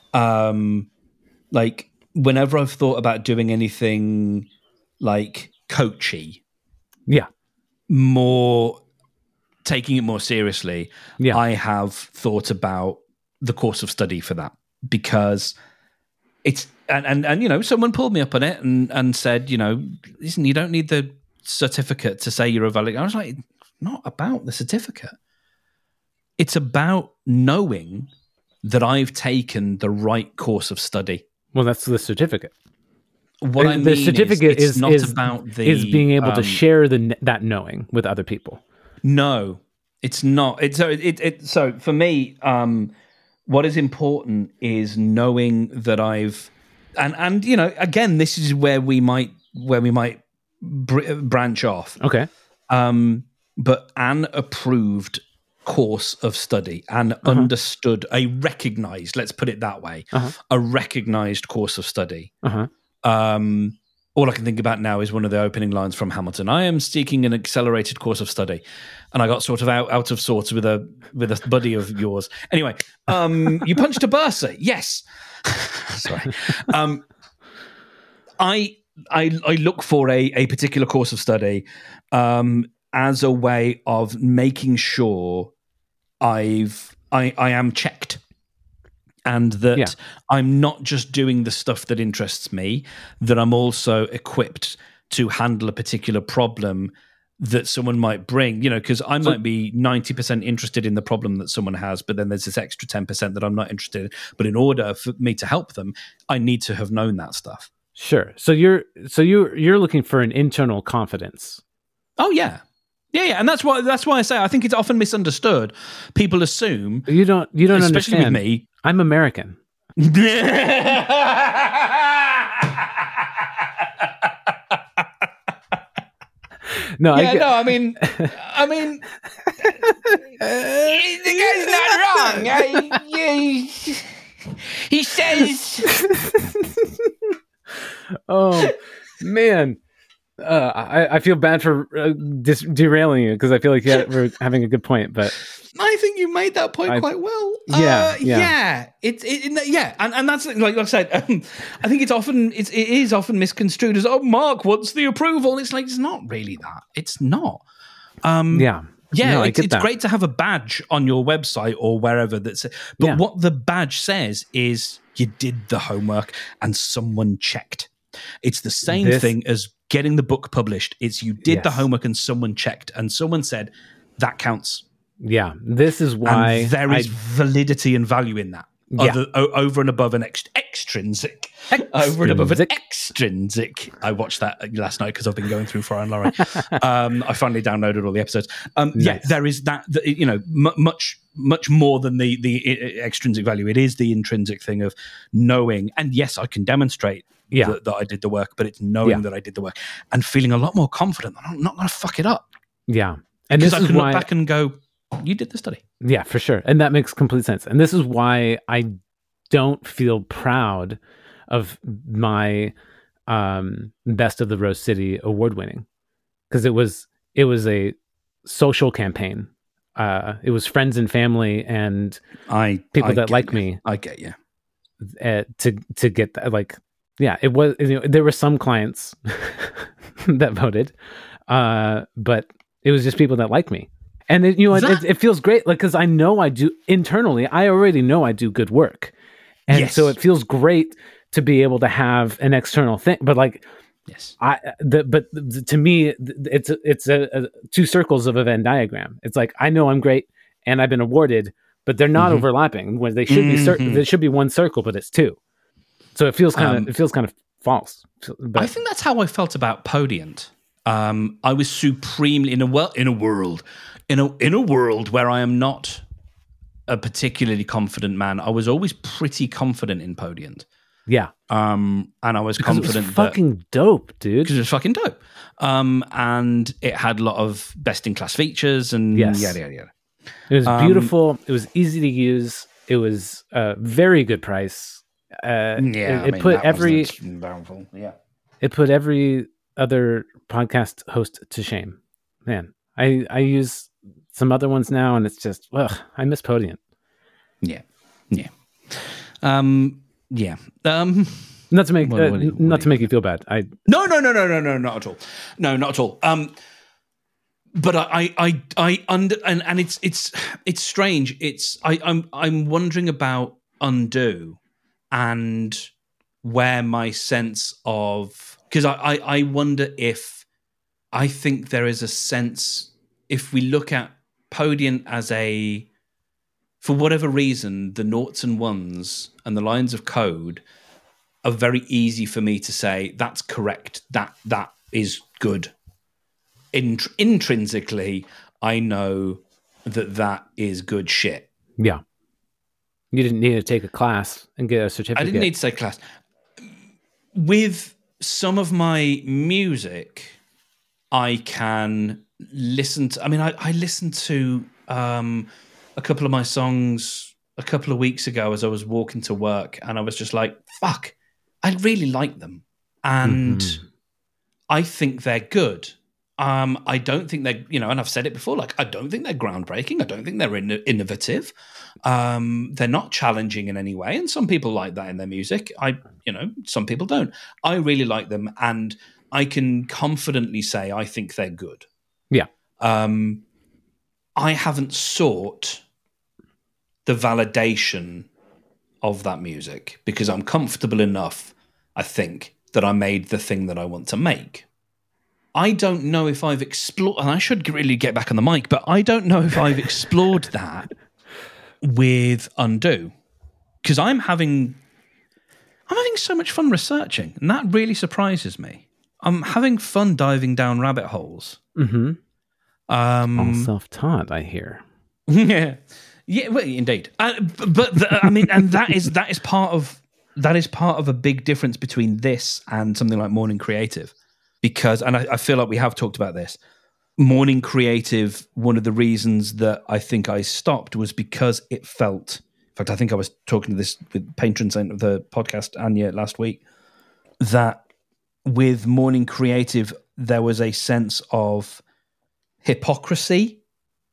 um, like whenever I've thought about doing anything like coachy, Yeah, more taking it more seriously. Yeah. I have thought about the course of study for that because it's and and and you know someone pulled me up on it and and said, you know, listen, you don't need the certificate to say you're a valid. I was like, not about the certificate. It's about knowing that I've taken the right course of study. well, that's the certificate. What I mean the certificate is, it's is not is, about the is being able to um, share the that knowing with other people. No, it's not. It's so it, it so for me, um, what is important is knowing that I've and and you know again, this is where we might where we might br- branch off. Okay. Um, but an approved course of study, an Uh-huh. understood, a recognized, let's put it that way, Uh-huh. a recognized course of study. Uh huh. Um, all I can think about now is one of the opening lines from Hamilton. I am seeking an accelerated course of study, and I got sort of out, out of sorts with a with a buddy of yours. Anyway, um, you punched a bursar, yes. Sorry. Um, I I I look for a a particular course of study um, as a way of making sure I've I I am checked. And that Yeah. I'm not just doing the stuff that interests me, that I'm also equipped to handle a particular problem that someone might bring, you know, because I might be ninety percent interested in the problem that someone has, but then there's this extra ten percent that I'm not interested in. But in order for me to help them, I need to have known that stuff. Sure. So you're so you you're looking for an internal confidence. Oh, yeah. Yeah, yeah. And that's why that's why I say I think it's often misunderstood. People assume, You don't you don't especially understand. with me, I'm American. No, I Yeah, get, no, I mean, I mean, the guy's not wrong. I, yeah, he says, oh man, uh, I I feel bad for uh, dis- derailing you because I feel like yeah, we're having a good point, but I think you made that point I- quite well. Yeah, uh, yeah. yeah. It's it, it, yeah, and, and that's like, like I said. Um, I think it's often it's it is often misconstrued as, oh, Mark wants the approval. It's like it's not really that. It's not. Um, yeah, Yeah, No, I it's, get it's that. great to have a badge on your website or wherever that's. But Yeah. what the badge says is you did the homework and someone checked. It's the same This- thing as getting the book published. It's you did the Yes. homework and someone checked and someone said that counts. Yeah, this is why And there is I, validity and value in that. Yeah. Other, o- over and above an ex- extrinsic. extrinsic. Over and above an extrinsic. I watched that last night because I've been going through Fire and Laurie. um, I finally downloaded all the episodes. Um, nice. Yeah, there is that, the, you know, m- much much more than the, the extrinsic value. It is the intrinsic thing of knowing, and yes, I can demonstrate yeah. that, that I did the work, but it's knowing yeah. that I did the work and feeling a lot more confident that I'm not going to fuck it up. Yeah. And because I can look back and go, you did the study. Yeah, for sure. And that makes complete sense. And this is why I don't feel proud of my um, Best of the Rose City award winning, because it was it was a social campaign. Uh, it was friends and family and I people I that like you. me. I get you. Uh, to to get that, like, yeah, it was. You know, there were some clients that voted, uh, but it was just people that like me. And it, you know, that, it, it feels great, like, because I know I do internally. I already know I do good work, and yes. so it feels great to be able to have an external thing. But like, yes, I. The, but the, to me, it's a, it's a, a two circles of a Venn diagram. It's like I know I'm great, and I've been awarded, but they're not mm-hmm. overlapping. Where they should mm-hmm. be, cir- there should be one circle, but it's two. So it feels kind of um, it feels kind of false. But I think that's how I felt about Podiant. Um, I was supremely in a well in a world. In a in a world where I am not a particularly confident man, I was always pretty confident in Podiant. Yeah, um, and I was because confident. It was fucking that, dope, dude. Because it was fucking dope, um, and it had a lot of best in class features and yes. yada yada yada. It was um, beautiful. It was easy to use. It was a very good price. Uh, yeah, it, it I mean, put every powerful. Yeah, it put every other podcast host to shame. Man, I I use some other ones now, and it's just, ugh, I miss Podiant. Yeah, yeah, um, yeah. Um, not to make what, uh, what, what, not to make you feel bad. I no, no, no, no, no, no, not at all. No, not at all. Um, but I, I, I under and, and it's it's it's strange. It's I, I'm I'm wondering about Undo and where my sense of because I, I I wonder if I think there is a sense if we look at Podiant as a, for whatever reason, the noughts and ones and the lines of code are very easy for me to say, that's correct, that that is good. Int- intrinsically, I know that that is good shit. Yeah. You didn't need to take a class and get a certificate. I didn't need to take a class. With some of my music, I can listen to, I mean, I, I listened to um, a couple of my songs a couple of weeks ago as I was walking to work, and I was just like, fuck, I really like them. And mm-hmm. I think they're good. Um, I don't think they're, you know, and I've said it before, like, I don't think they're groundbreaking. I don't think they're in- innovative. Um, they're not challenging in any way. And some people like that in their music. I, you know, some people don't. I really like them. And I can confidently say I think they're good. Yeah. Um, I haven't sought the validation of that music because I'm comfortable enough, I think, that I made the thing that I want to make. I don't know if I've explored, and I should really get back on the mic, but I don't know if I've explored that with Undo, because I'm having, I'm having so much fun researching, and that really surprises me. I'm having fun diving down rabbit holes. Mm-hmm. Um, All self-taught, I hear. Yeah, yeah, well, indeed. Uh, but the, I mean, and that is that is part of that is part of a big difference between this and something like Morning Creative. Because, and I, I feel like we have talked about this, Morning Creative, one of the reasons that I think I stopped was because it felt, in fact, I think I was talking to this with patron saint of the podcast, Anya, last week, that with Morning Creative, there was a sense of hypocrisy,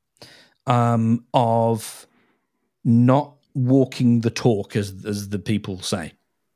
um, of not walking the talk, as, as the people say.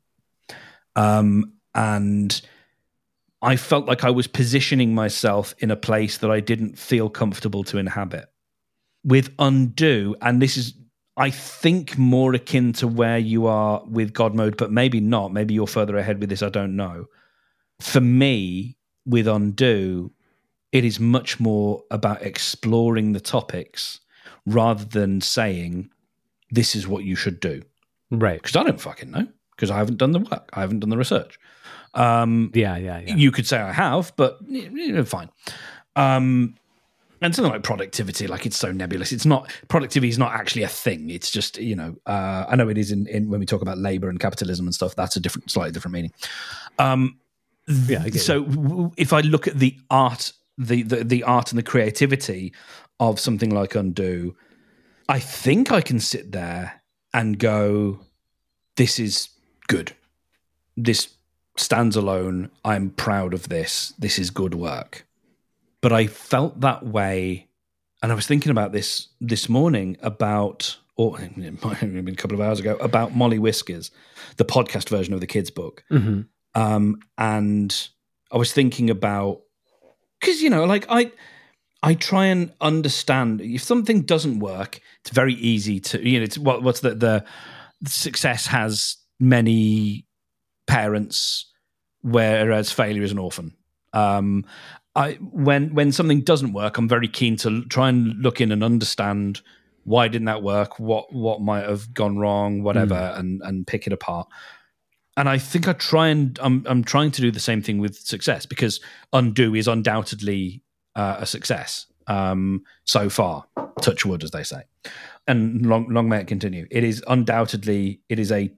Um, and... I felt like I was positioning myself in a place that I didn't feel comfortable to inhabit. With Undo, and this is, I think, more akin to where you are with God Mode, but maybe not. Maybe you're further ahead with this, I don't know. For me, with Undo, it is much more about exploring the topics rather than saying, this is what you should do. Right. Because I don't fucking know, because I haven't done the work. I haven't done the research. Um, yeah, yeah, yeah. You could say I have, but you know, fine. Um, and something like productivity, like it's so nebulous. It's not, productivity is not actually a thing. It's just, you know, uh, I know it is in, in when we talk about labor and capitalism and stuff, that's a different, slightly different meaning. Um, yeah, I get so w- if I look at the art, the, the, the art and the creativity of something like Undo, I think I can sit there and go, this is good. This stands alone. I'm proud of this. This is good work. But I felt that way, and I was thinking about this this morning about, or it might have been a couple of hours ago, about Molly Whiskers, the podcast version of the kids' book. Mm-hmm. Um, and I was thinking about, because, you know, like I I try and understand, if something doesn't work, it's very easy to, you know, it's what what's the, the success has many parents, whereas failure is an orphan. Um, I when when something doesn't work, I'm very keen to try and look in and understand why didn't that work, what what might have gone wrong, whatever, mm. and and pick it apart. And I think I try and I'm I'm trying to do the same thing with success, because Undo is undoubtedly uh, a success um, so far. Touch wood, as they say, and long long may it continue. It is undoubtedly it is a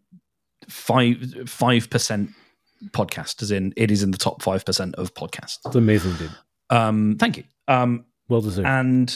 five five percent. podcast, as in it is in the top five percent of podcasts. It's amazing, dude. Um, thank you. Um, well deserved. And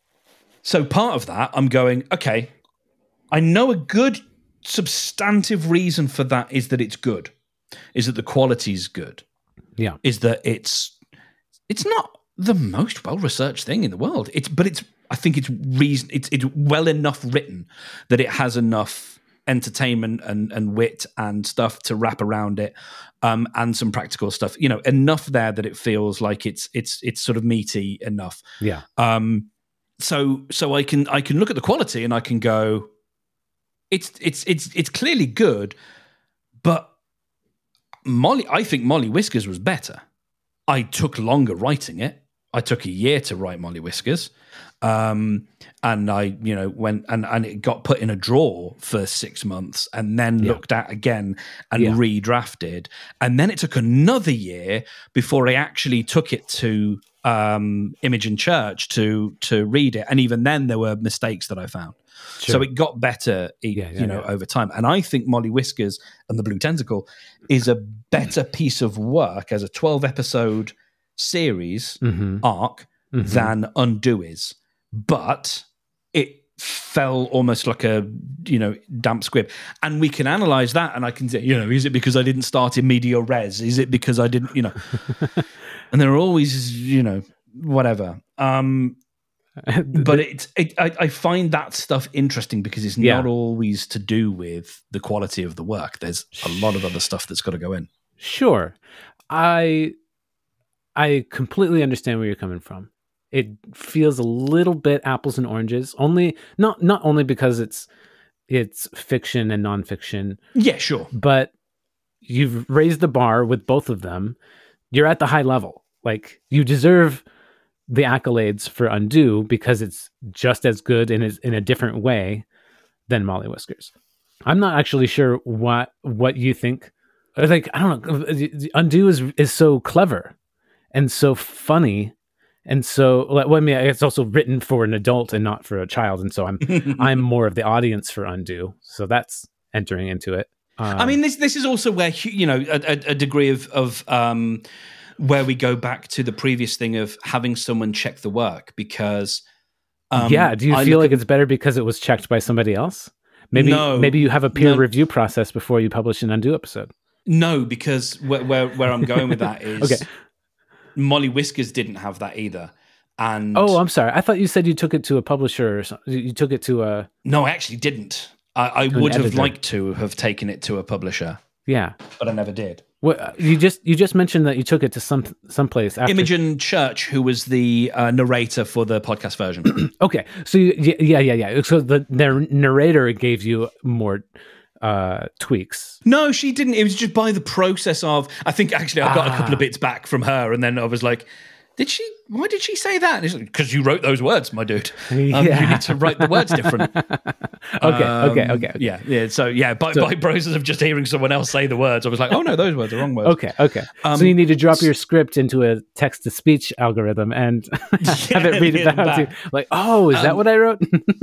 so part of that, I'm going, okay, I know a good substantive reason for that is that it's good, is that the quality is good. Yeah. Is that it's it's not the most well-researched thing in the world. It's but it's I think it's reason it's it's well enough written that it has enough entertainment and, and wit and stuff to wrap around it, um, and some practical stuff. You know, enough there that it feels like it's it's it's sort of meaty enough. Yeah. Um. So so I can I can look at the quality and I can go, it's it's it's it's clearly good, but Molly, I think Molly Whiskers was better. I took longer writing it. I took a year to write Molly Whiskers. Um, and I, you know, went and, and it got put in a drawer for six months and then yeah. looked at again and yeah. redrafted. And then it took another year before I actually took it to um, Imogen Church to to read it. And even then there were mistakes that I found. Sure. So it got better, yeah, yeah, you know, yeah. over time. And I think Molly Whiskers and the Blue Tentacle is a better piece of work as a twelve episode series mm-hmm. arc mm-hmm. than Undo is. But it fell almost like a, you know, damp squib. And we can analyze that, and I can say, you know, is it because I didn't start in media res? Is it because I didn't, you know? And there are always, you know, whatever. Um, but it's, it, I, I find that stuff interesting because it's yeah. not always to do with the quality of the work. There's a lot of other stuff that's got to go in. Sure. I I completely understand where you're coming from. It feels a little bit apples and oranges, only not not only because it's it's fiction and nonfiction. Yeah, sure. But you've raised the bar with both of them. You're at the high level. Like, you deserve the accolades for Undo because it's just as good in a, in a different way than Molly Whiskers. I'm not actually sure what what you think. Like, I don't know. Undo is is so clever and so funny. And so, well, I mean, it's also written for an adult and not for a child. And so I'm I'm more of the audience for Undo. So that's entering into it. Um, I mean, this this is also where, you know, a, a degree of, of um, where we go back to the previous thing of having someone check the work. Because, um, yeah, do you I feel like at, it's better because it was checked by somebody else? Maybe no, maybe you have a peer no, review process before you publish an Undo episode. No, because where where, where I'm going with that is... Okay. Molly Whiskers didn't have that either. And oh, I'm sorry. I thought you said you took it to a publisher or something. You took it to a... No, I actually didn't. I, I would have liked to have taken it to a publisher. Yeah. But I never did. Well, you just you just mentioned that you took it to some someplace after. Imogen Church, who was the uh, narrator for the podcast version. Okay. So, you, yeah, yeah, yeah. So the, the narrator gave you more... uh tweaks. No, she didn't. It was just by the process of, I think actually I got ah. a couple of bits back from her, and then I was like, did she why did she say that? Because you wrote those words, my dude. Um, Yeah. You need to write the words different. okay, Um, okay, okay, okay. Yeah, yeah. So yeah, by, So- by process of just hearing someone else say the words, I was like, oh no, those words are wrong words. Okay, okay. Um, so you need to drop your script into a text-to-speech algorithm and have it read it Yeah, back to you. back. Like, oh, is that Um, what I wrote?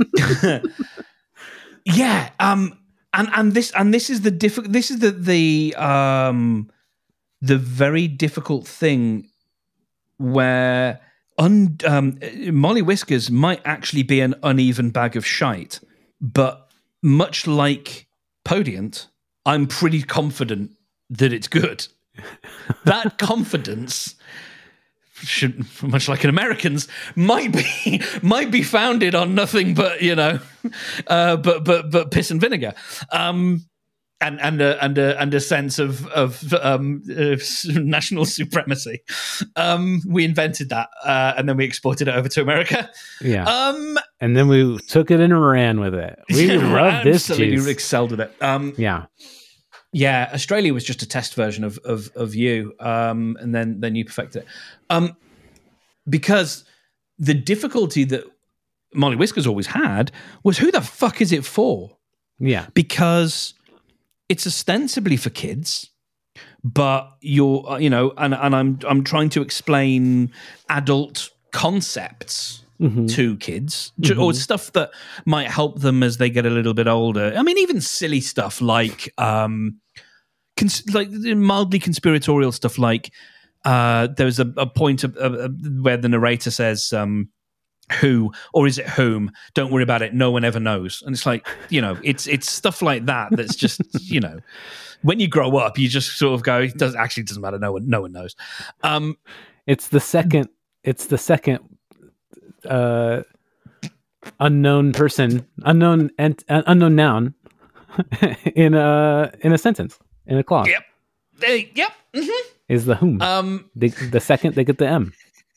Yeah, um, and and this and this is the difficult. This is the the um, the very difficult thing where un, um, Molly Whiskers might actually be an uneven bag of shite, but much like Podient, I'm pretty confident that it's good. That confidence should, much like an American's, might be might be founded on nothing but you know, uh, but but but piss and vinegar, um, and and a, and a, and a sense of of um, uh, national supremacy. Um, we invented that, uh, and then we exported it over to America. yeah. Um, And then we took it and ran with it. We love this absolutely juice. excelled at it. Um, Yeah. Yeah, Australia was just a test version of of, of you, um, and then then you perfected it. Um, because the difficulty that Molly Whiskers always had was who the fuck is it for? Yeah. Because it's ostensibly for kids, but you're uh, you know, and and I'm I'm trying to explain adult concepts Mhm. to kids, ju- or stuff that might help them as they get a little bit older. I mean, even silly stuff like um, cons- like mildly conspiratorial stuff. Like uh, there's a, a point of, uh, where the narrator says, um, "Who or is it whom? Don't worry about it. No one ever knows." And it's like, you know, it's it's stuff like that. That's just you know, when you grow up, you just sort of go, "It does actually doesn't matter. No one, no one knows." Um, It's the second. It's the second uh, unknown person, unknown and uh, unknown noun in a in a sentence in a clause yep, They- yep. mhm. is the whom. Um, They, the second they get the M.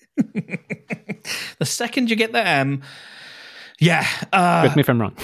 The second you get the M, yeah. Uh, Correct me if I'm wrong.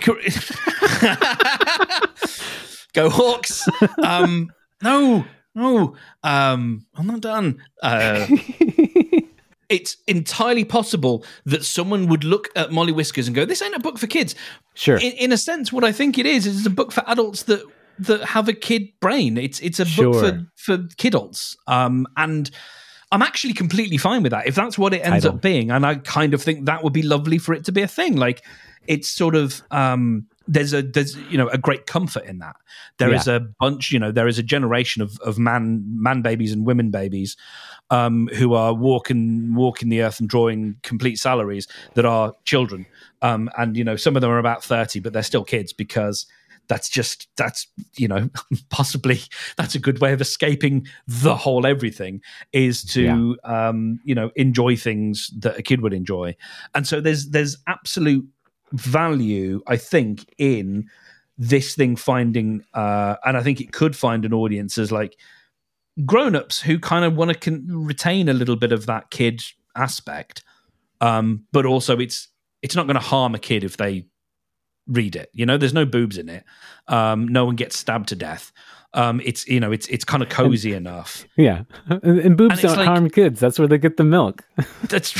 Go Hawks. Um, no, no. Um, I'm not done. Uh, it's entirely possible that someone would look at Molly Whiskers and go, "This ain't a book for kids." Sure. In, in a sense, what I think it is is a book for adults that that have a kid brain. It's it's a Sure. book for for kidults. Um, and I'm actually completely fine with that if that's what it ends Title. up being. And I kind of think that would be lovely for it to be a thing. Like it's sort of um, there's a there's you know a great comfort in that. There is Yeah. a bunch, you know, there is a generation of of man man babies and women babies um, who are walking walking the earth and drawing complete salaries that are children. Um, and you know, some of them are about thirty, but they're still kids because that's just that's you know possibly that's a good way of escaping the whole everything is to um, you know enjoy things that a kid would enjoy. And so there's there's absolute value, I think, in this thing finding uh, and I think it could find an audience as like grown-ups who kind of want to con- retain a little bit of that kid aspect, um, but also it's it's not going to harm a kid if they read it. You know, there's no boobs in it. Um, no one gets stabbed to death. Um, it's you know, it's it's kind of cozy enough. Yeah. And, and boobs And it's don't like- harm kids. That's where they get the milk. That's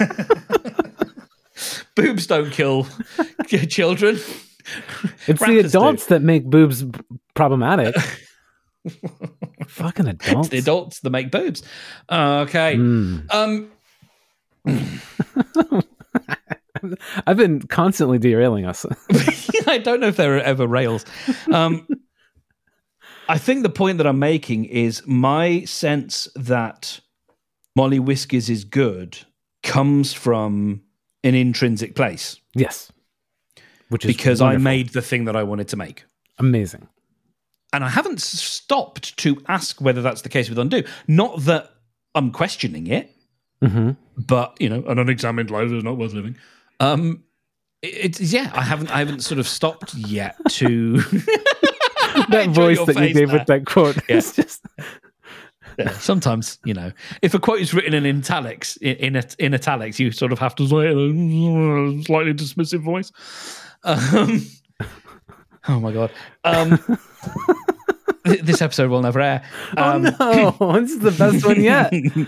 boobs don't kill children. It's the Rappers do. adults that make boobs b- problematic. Fucking It's adults. the adults that make boobs. Uh, okay. Mm. Um, I've been constantly derailing us. I don't know if there are ever rails. Um, I think the point that I'm making is my sense that Molly Whiskers is good comes from an intrinsic place Yes. Which is because I wonderful. made the thing that I wanted to make. Amazing. And I haven't s- stopped to ask whether that's the case with Undo. Not that I'm questioning it, hmm but you know, an unexamined life is not worth living. Um, it- it's yeah, I haven't, I haven't sort of stopped yet to That Enjoy voice your that you face gave there. with that quote Yeah. is just Yeah, sometimes you know, if a quote is written in italics, in in, it- in italics, you sort of have to say it in a slightly dismissive voice. Um, oh my god. Um, this episode will never air. Um, oh no, this is the best one yet.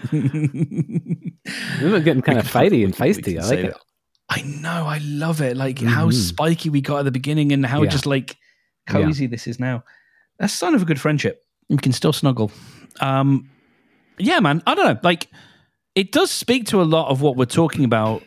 We're getting kind of fighty and feisty. I like it. That. I know, I love it. Like mm-hmm. how spiky we got at the beginning and how yeah. just like cozy yeah. this is now. That's a sign of a good friendship. We can still snuggle. Um, yeah, man. I don't know. Like, it does speak to a lot of what we're talking about,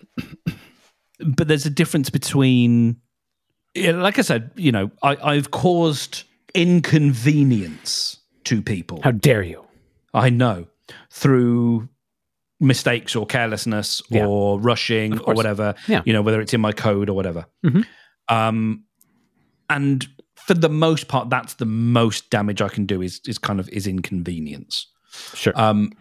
but there's a difference between, like I said, you know, I, I've caused inconvenience to people. How dare you? I know. Through mistakes or carelessness yeah. or rushing or whatever, yeah. you know, whether it's in my code or whatever. Mm-hmm. Um, and for the most part, that's the most damage I can do is is kind of is inconvenience. Sure. Um,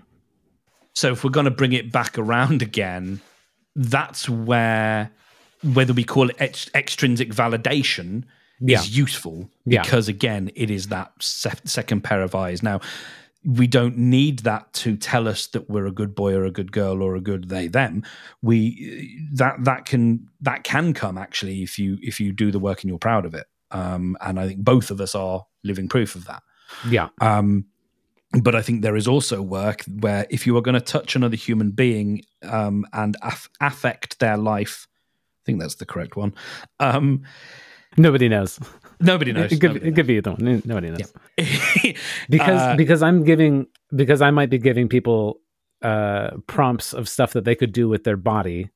so if we're going to bring it back around again, that's where whether we call it ex- extrinsic validation yeah. is useful yeah. because again, it is that se- second pair of eyes. Now, we don't need that to tell us that we're a good boy or a good girl or a good they them. We that that can that can come actually if you if you do the work and you're proud of it. Um, and I think both of us are living proof of that. Yeah. Um, but I think there is also work where if you are going to touch another human being um, and aff- affect their life, I think that's the correct one. Um, nobody knows. Nobody knows. It could, nobody it knows. could be either one. Nobody knows. Yeah. because uh, because I'm giving because I might be giving people uh, prompts of stuff that they could do with their body.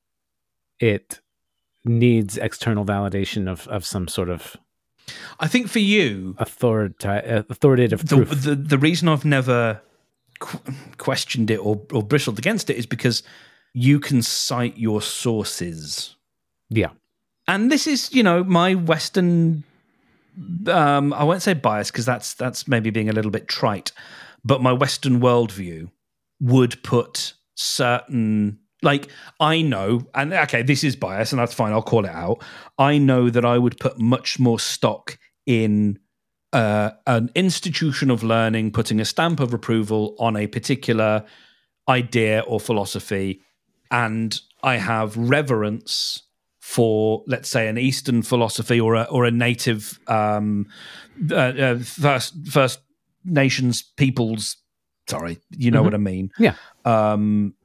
It needs external validation of of some sort of. I think for you, authorita- authoritative the, proof. The, the reason I've never qu- questioned it or, or bristled against it is because you can cite your sources. Yeah. And this is, you know, my Western, um, I won't say bias because that's that's maybe being a little bit trite, but my Western worldview would put certain... Like, I know, and okay, this is bias, and that's fine, I'll call it out. I know that I would put much more stock in uh, an institution of learning, putting a stamp of approval on a particular idea or philosophy, and I have reverence for, let's say, an Eastern philosophy or a, or a native um, uh, uh, First, First Nations peoples, sorry, you know mm-hmm. what I mean? Yeah. Um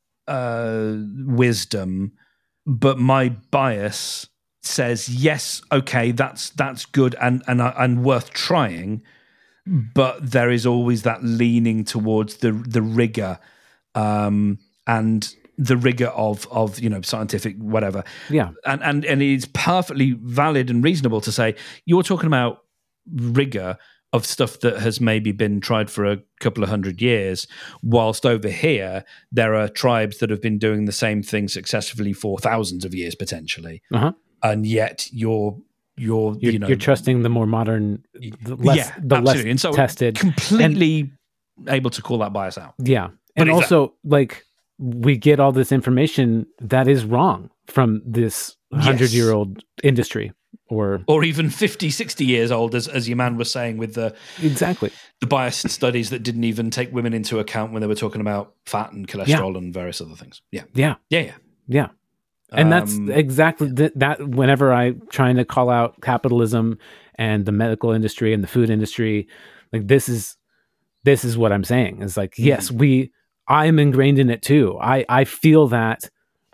Uh, wisdom, but my bias says yes. Okay, that's that's good and and and worth trying, but there is always that leaning towards the the rigor, um, and the rigor of of you know scientific whatever. Yeah, and and and it's perfectly valid and reasonable to say you're talking about rigor of stuff that has maybe been tried for a couple of hundred years, whilst over here there are tribes that have been doing the same thing successfully for thousands of years potentially, uh-huh. and yet you're you're you're, you know you're trusting the more modern, the less, yeah, the absolutely. less and so tested, completely and, able to call that bias out. Yeah, but and also that, like we get all this information that is wrong from this hundred year old industry. Or or even fifty, sixty years old, as as your man was saying, with the exactly the biased studies that didn't even take women into account when they were talking about fat and cholesterol yeah. and various other things. Yeah, yeah, yeah, yeah, yeah. And um, that's exactly th- that. Whenever I'm trying to call out capitalism and the medical industry and the food industry, like this is this is what I'm saying. It's like yes, mm-hmm. we. I'm ingrained in it too. I I feel that.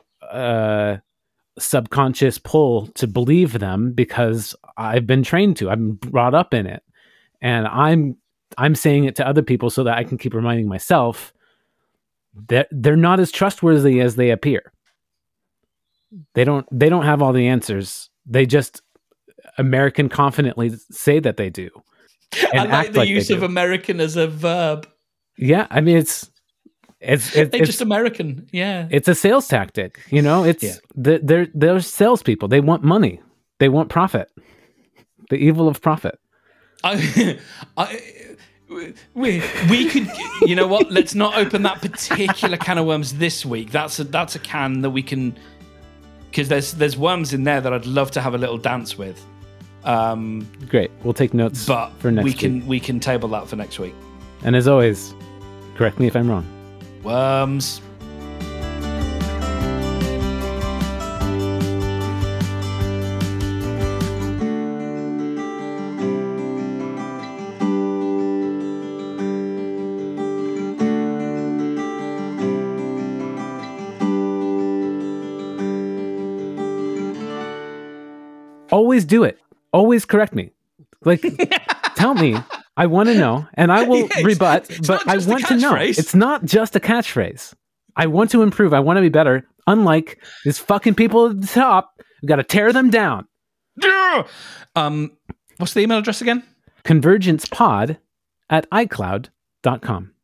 Uh, subconscious pull to believe them because I've been trained to. I'm brought up in it, and I'm I'm saying it to other people so that I can keep reminding myself that they're not as trustworthy as they appear. They don't they don't have all the answers. They just American confidently say that they do. And I like act the like use of American as a verb. Yeah, I mean it's. It's, it's, they're it's just American, yeah. It's a sales tactic, you know. It's yeah. they're, they're they're salespeople. They want money. They want profit. The evil of profit. I, I, we we could, you know what? Let's not open that particular can of worms this week. That's a that's a can that we can, because there's there's worms in there that I'd love to have a little dance with. Um, Great, we'll take notes. But for next we can week. we can table that for next week. And as always, correct me if I'm wrong. Worms. always do it. Always correct me. Like, tell me. I want to know, and I will Yeah, rebut, it's but not I just a want to know. catchphrase. It's not just a catchphrase. I want to improve. I want to be better. Unlike these fucking people at the top, we've got to tear them down. Um, what's the email address again? convergencepod at icloud dot com.